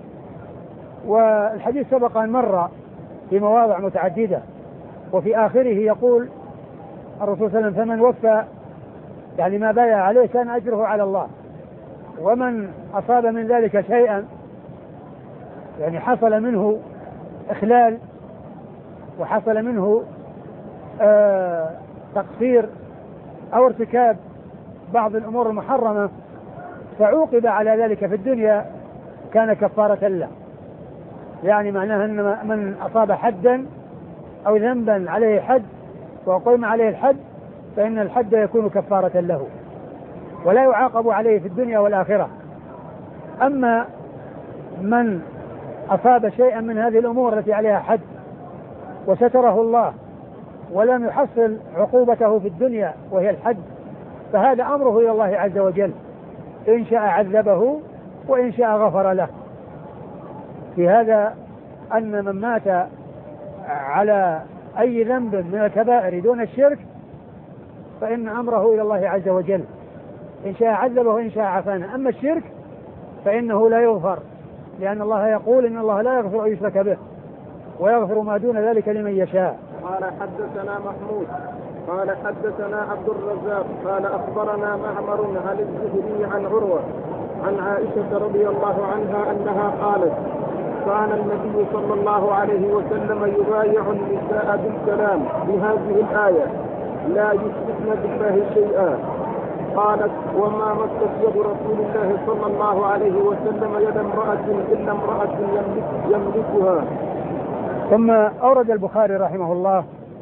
والحديث سبق أن مر في مواضع متعددة، وفي آخره يقول الرسول صلى الله عليه وسلم فمن وفى يعني ما بايع عليه كان أجره على الله، ومن أصاب من ذلك شيئا يعني حصل منه إخلال وحصل منه آه تقصير أو ارتكاب بعض الأمور المحرمة فعوقب على ذلك في الدنيا كان كفارة له، يعني معناها أن من أصاب حدا أو ذنبا عليه حد وقيم عليه الحد فإن الحد يكون كفارة له ولا يعاقب عليه في الدنيا والآخرة. أما من أصاب شيئا من هذه الأمور التي عليها حد وستره الله ولم يحصل عقوبته في الدنيا وهي الحد، فهذا أمره إلى الله عز وجل، إن شاء عذبه وإن شاء غفر له. في هذا أن من مات على أي ذنب من الكبائر دون الشرك فإن أمره إلى الله عز وجل، إن شاء عذبه وإن شاء عافانا. أما الشرك فإنه لا يغفر، لأن الله يقول إن الله لا يغفر أن يشرك به ويغفر ما دون ذلك لمن يشاء. قال حدثنا محمود قال حدثنا عبد الرزاق قال أخبرنا معمر عن الزهري عن عروة عن عائشة رضي الله عنها أنها قالت كان النبي صلى الله عليه وسلم يبايع النساء بالكلام بهذه الآية لا يشركن بالله شيئا. قالت وما مست يد رسول الله صلى الله عليه وسلم يد امرأة إلا امرأة يملك يملكها. ثم أورد البخاري رحمه الله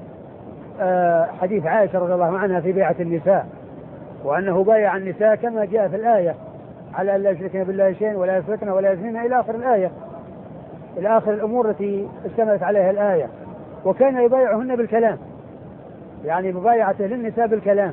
حديث عائشة رضي الله عنها في بيعة النساء، وأنه بايع النساء كما جاء في الآية على أن لا يشركن بالله شيئا ولا يسرقن ولا يزنين إلى آخر الآية، إلى آخر الأمور التي اشتملت عليها الآية. وكان يبايعهن بالكلام، يعني مبايعته للنساء بالكلام،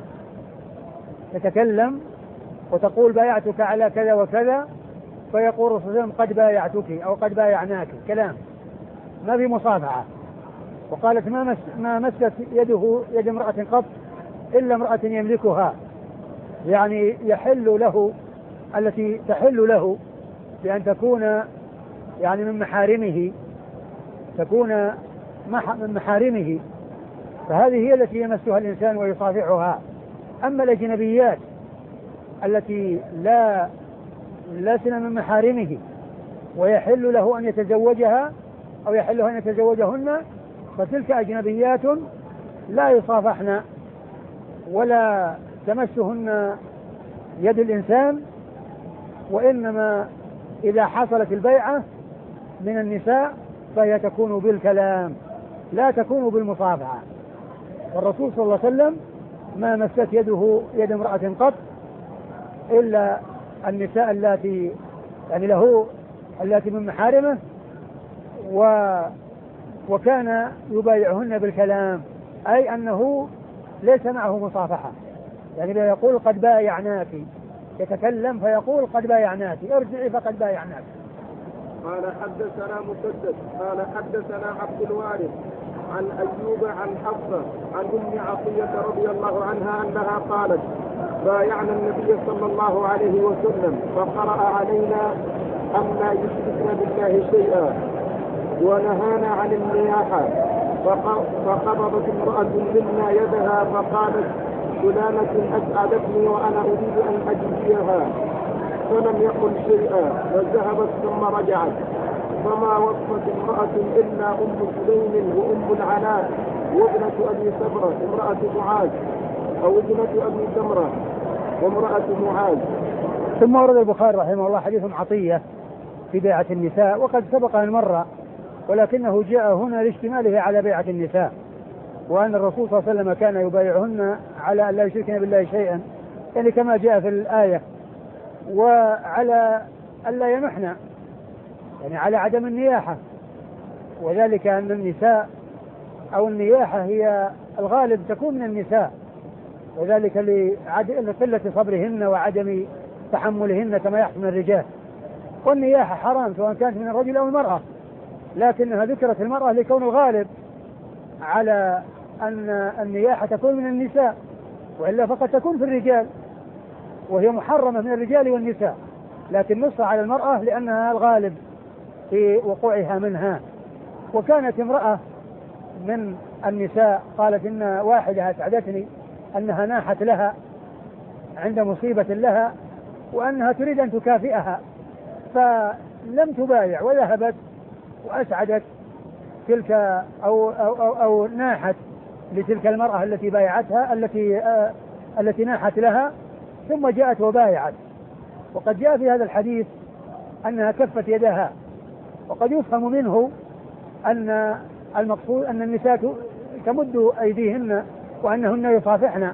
تتكلم وتقول بايعتك على كذا وكذا، فيقول الرسول صلى الله عليه وسلم قد بايعتك أو قد بايعناك، كلام ما في مصافحة. وقالت ما, مس ما مست يده يد امرأة قط إلا امرأة يملكها، يعني يحل له التي تحل له بأن تكون يعني من محارمه، تكون من محارمه، فهذه هي التي يمسها الإنسان ويصافحها. أما الأجنبيات التي لا لسن من محارمه ويحل له أن يتزوجها أو يحل له أن يتزوجهن، فتلك أجنبيات لا يصافحن ولا تمسهن يد الإنسان، وإنما إذا حصلت البيعة من النساء فهي تكون بالكلام لا تكون بالمصافحة. والرسول صلى الله عليه وسلم ما مست يده يد امرأة قط إلا النساء التي يعني له التي من محارمه، و وكان يبايعهن بالكلام، أي أنه ليس معه مصافحة، يعني يقول قد بايعناك، يتكلم فيقول قد بايعناك، ارجعي فقد بايعناك. قال حدثنا مسدد قال حدثنا عبد الوارث عن أيوب عن حفصة عن أم عطية رضي الله عنها أنها قالت بايعنا النبي صلى الله عليه وسلم فقرأ علينا أن لا يشركن بالله شيئا ونهانا عن النياحة، فقبضت امرأة منا يدها فقالت فلانة أسعدتني وأنا أريد أن أجزيها، فلم يقل شيئا فذهبت ثم رجعت، فما وصفت امرأة إلا أم سليم وأم العلاء وابنة أبي سمرة امرأة معاذ أو ابنة أبي سمرة وامرأة معاذ. ثم ورد البخاري رحمه الله حديث عطية في بيعة النساء، وقد سبق أن مر، ولكنه جاء هنا لاشتماله على بيعة النساء، وأن الرسول صلى الله عليه وسلم كان يبايعهن على أن لا يشركن بالله شيئا، يعني كما جاء في الآية، وعلى ألا ينحن، يعني على عدم النياحة، وذلك أن النساء أو النياحة هي الغالب تكون من النساء، وذلك لقلة صبرهن وعدم تحملهن كما يحصل من الرجال. والنياحة حرام سواء كانت من الرجل أو المرأة، لكنها ذكرت المرأة لكون الغالب على أن النياحة تكون من النساء، وإلا فقد تكون في الرجال وهي محرمة من الرجال والنساء، لكن نص على المرأة لأنها الغالب في وقوعها منها. وكانت امرأة من النساء قالت إن واحدة أسعدتني أنها ناحت لها عند مصيبة لها وأنها تريد أن تكافئها، فلم تبايع وذهبت وأسعدت تلك أو, أو, أو, أو ناحت لتلك المرأة التي بايعتها التي آه التي ناحت لها، ثم جاءت وبايعت. وقد جاء في هذا الحديث أنها كفت يدها، وقد يفهم منه أن المقصود أن النساء تمد أيديهن وأنهن يصافحن،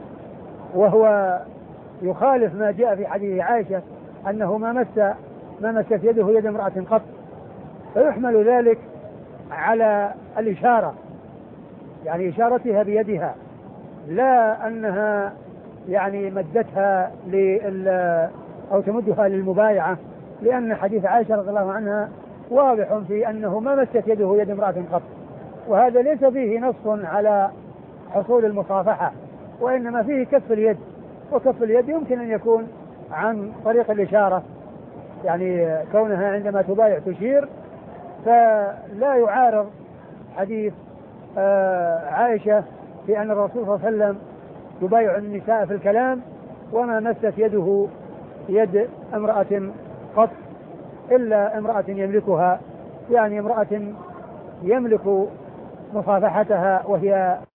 وهو يخالف ما جاء في حديث عائشة أنه ما مس ما مست يده يد امرأة قط، فيحمل ذلك على الإشارة، يعني إشارتها بيدها، لا أنها يعني مدتها لل أو تمدها للمبايعة، لأن حديث عائشة رضي الله عنها واضح في أنه ما مست يده يد امرأة قط، وهذا ليس فيه نص على حصول المصافحة، وإنما فيه كف اليد، وكف اليد يمكن أن يكون عن طريق الإشارة، يعني كونها عندما تبايع تشير، فلا يعارض حديث عائشة في أن الرسول صلى الله عليه وسلم يبايع النساء في الكلام وما مست يده يد امرأة قط إلا امرأة يملكها، يعني امرأة يملك مصافحتها وهي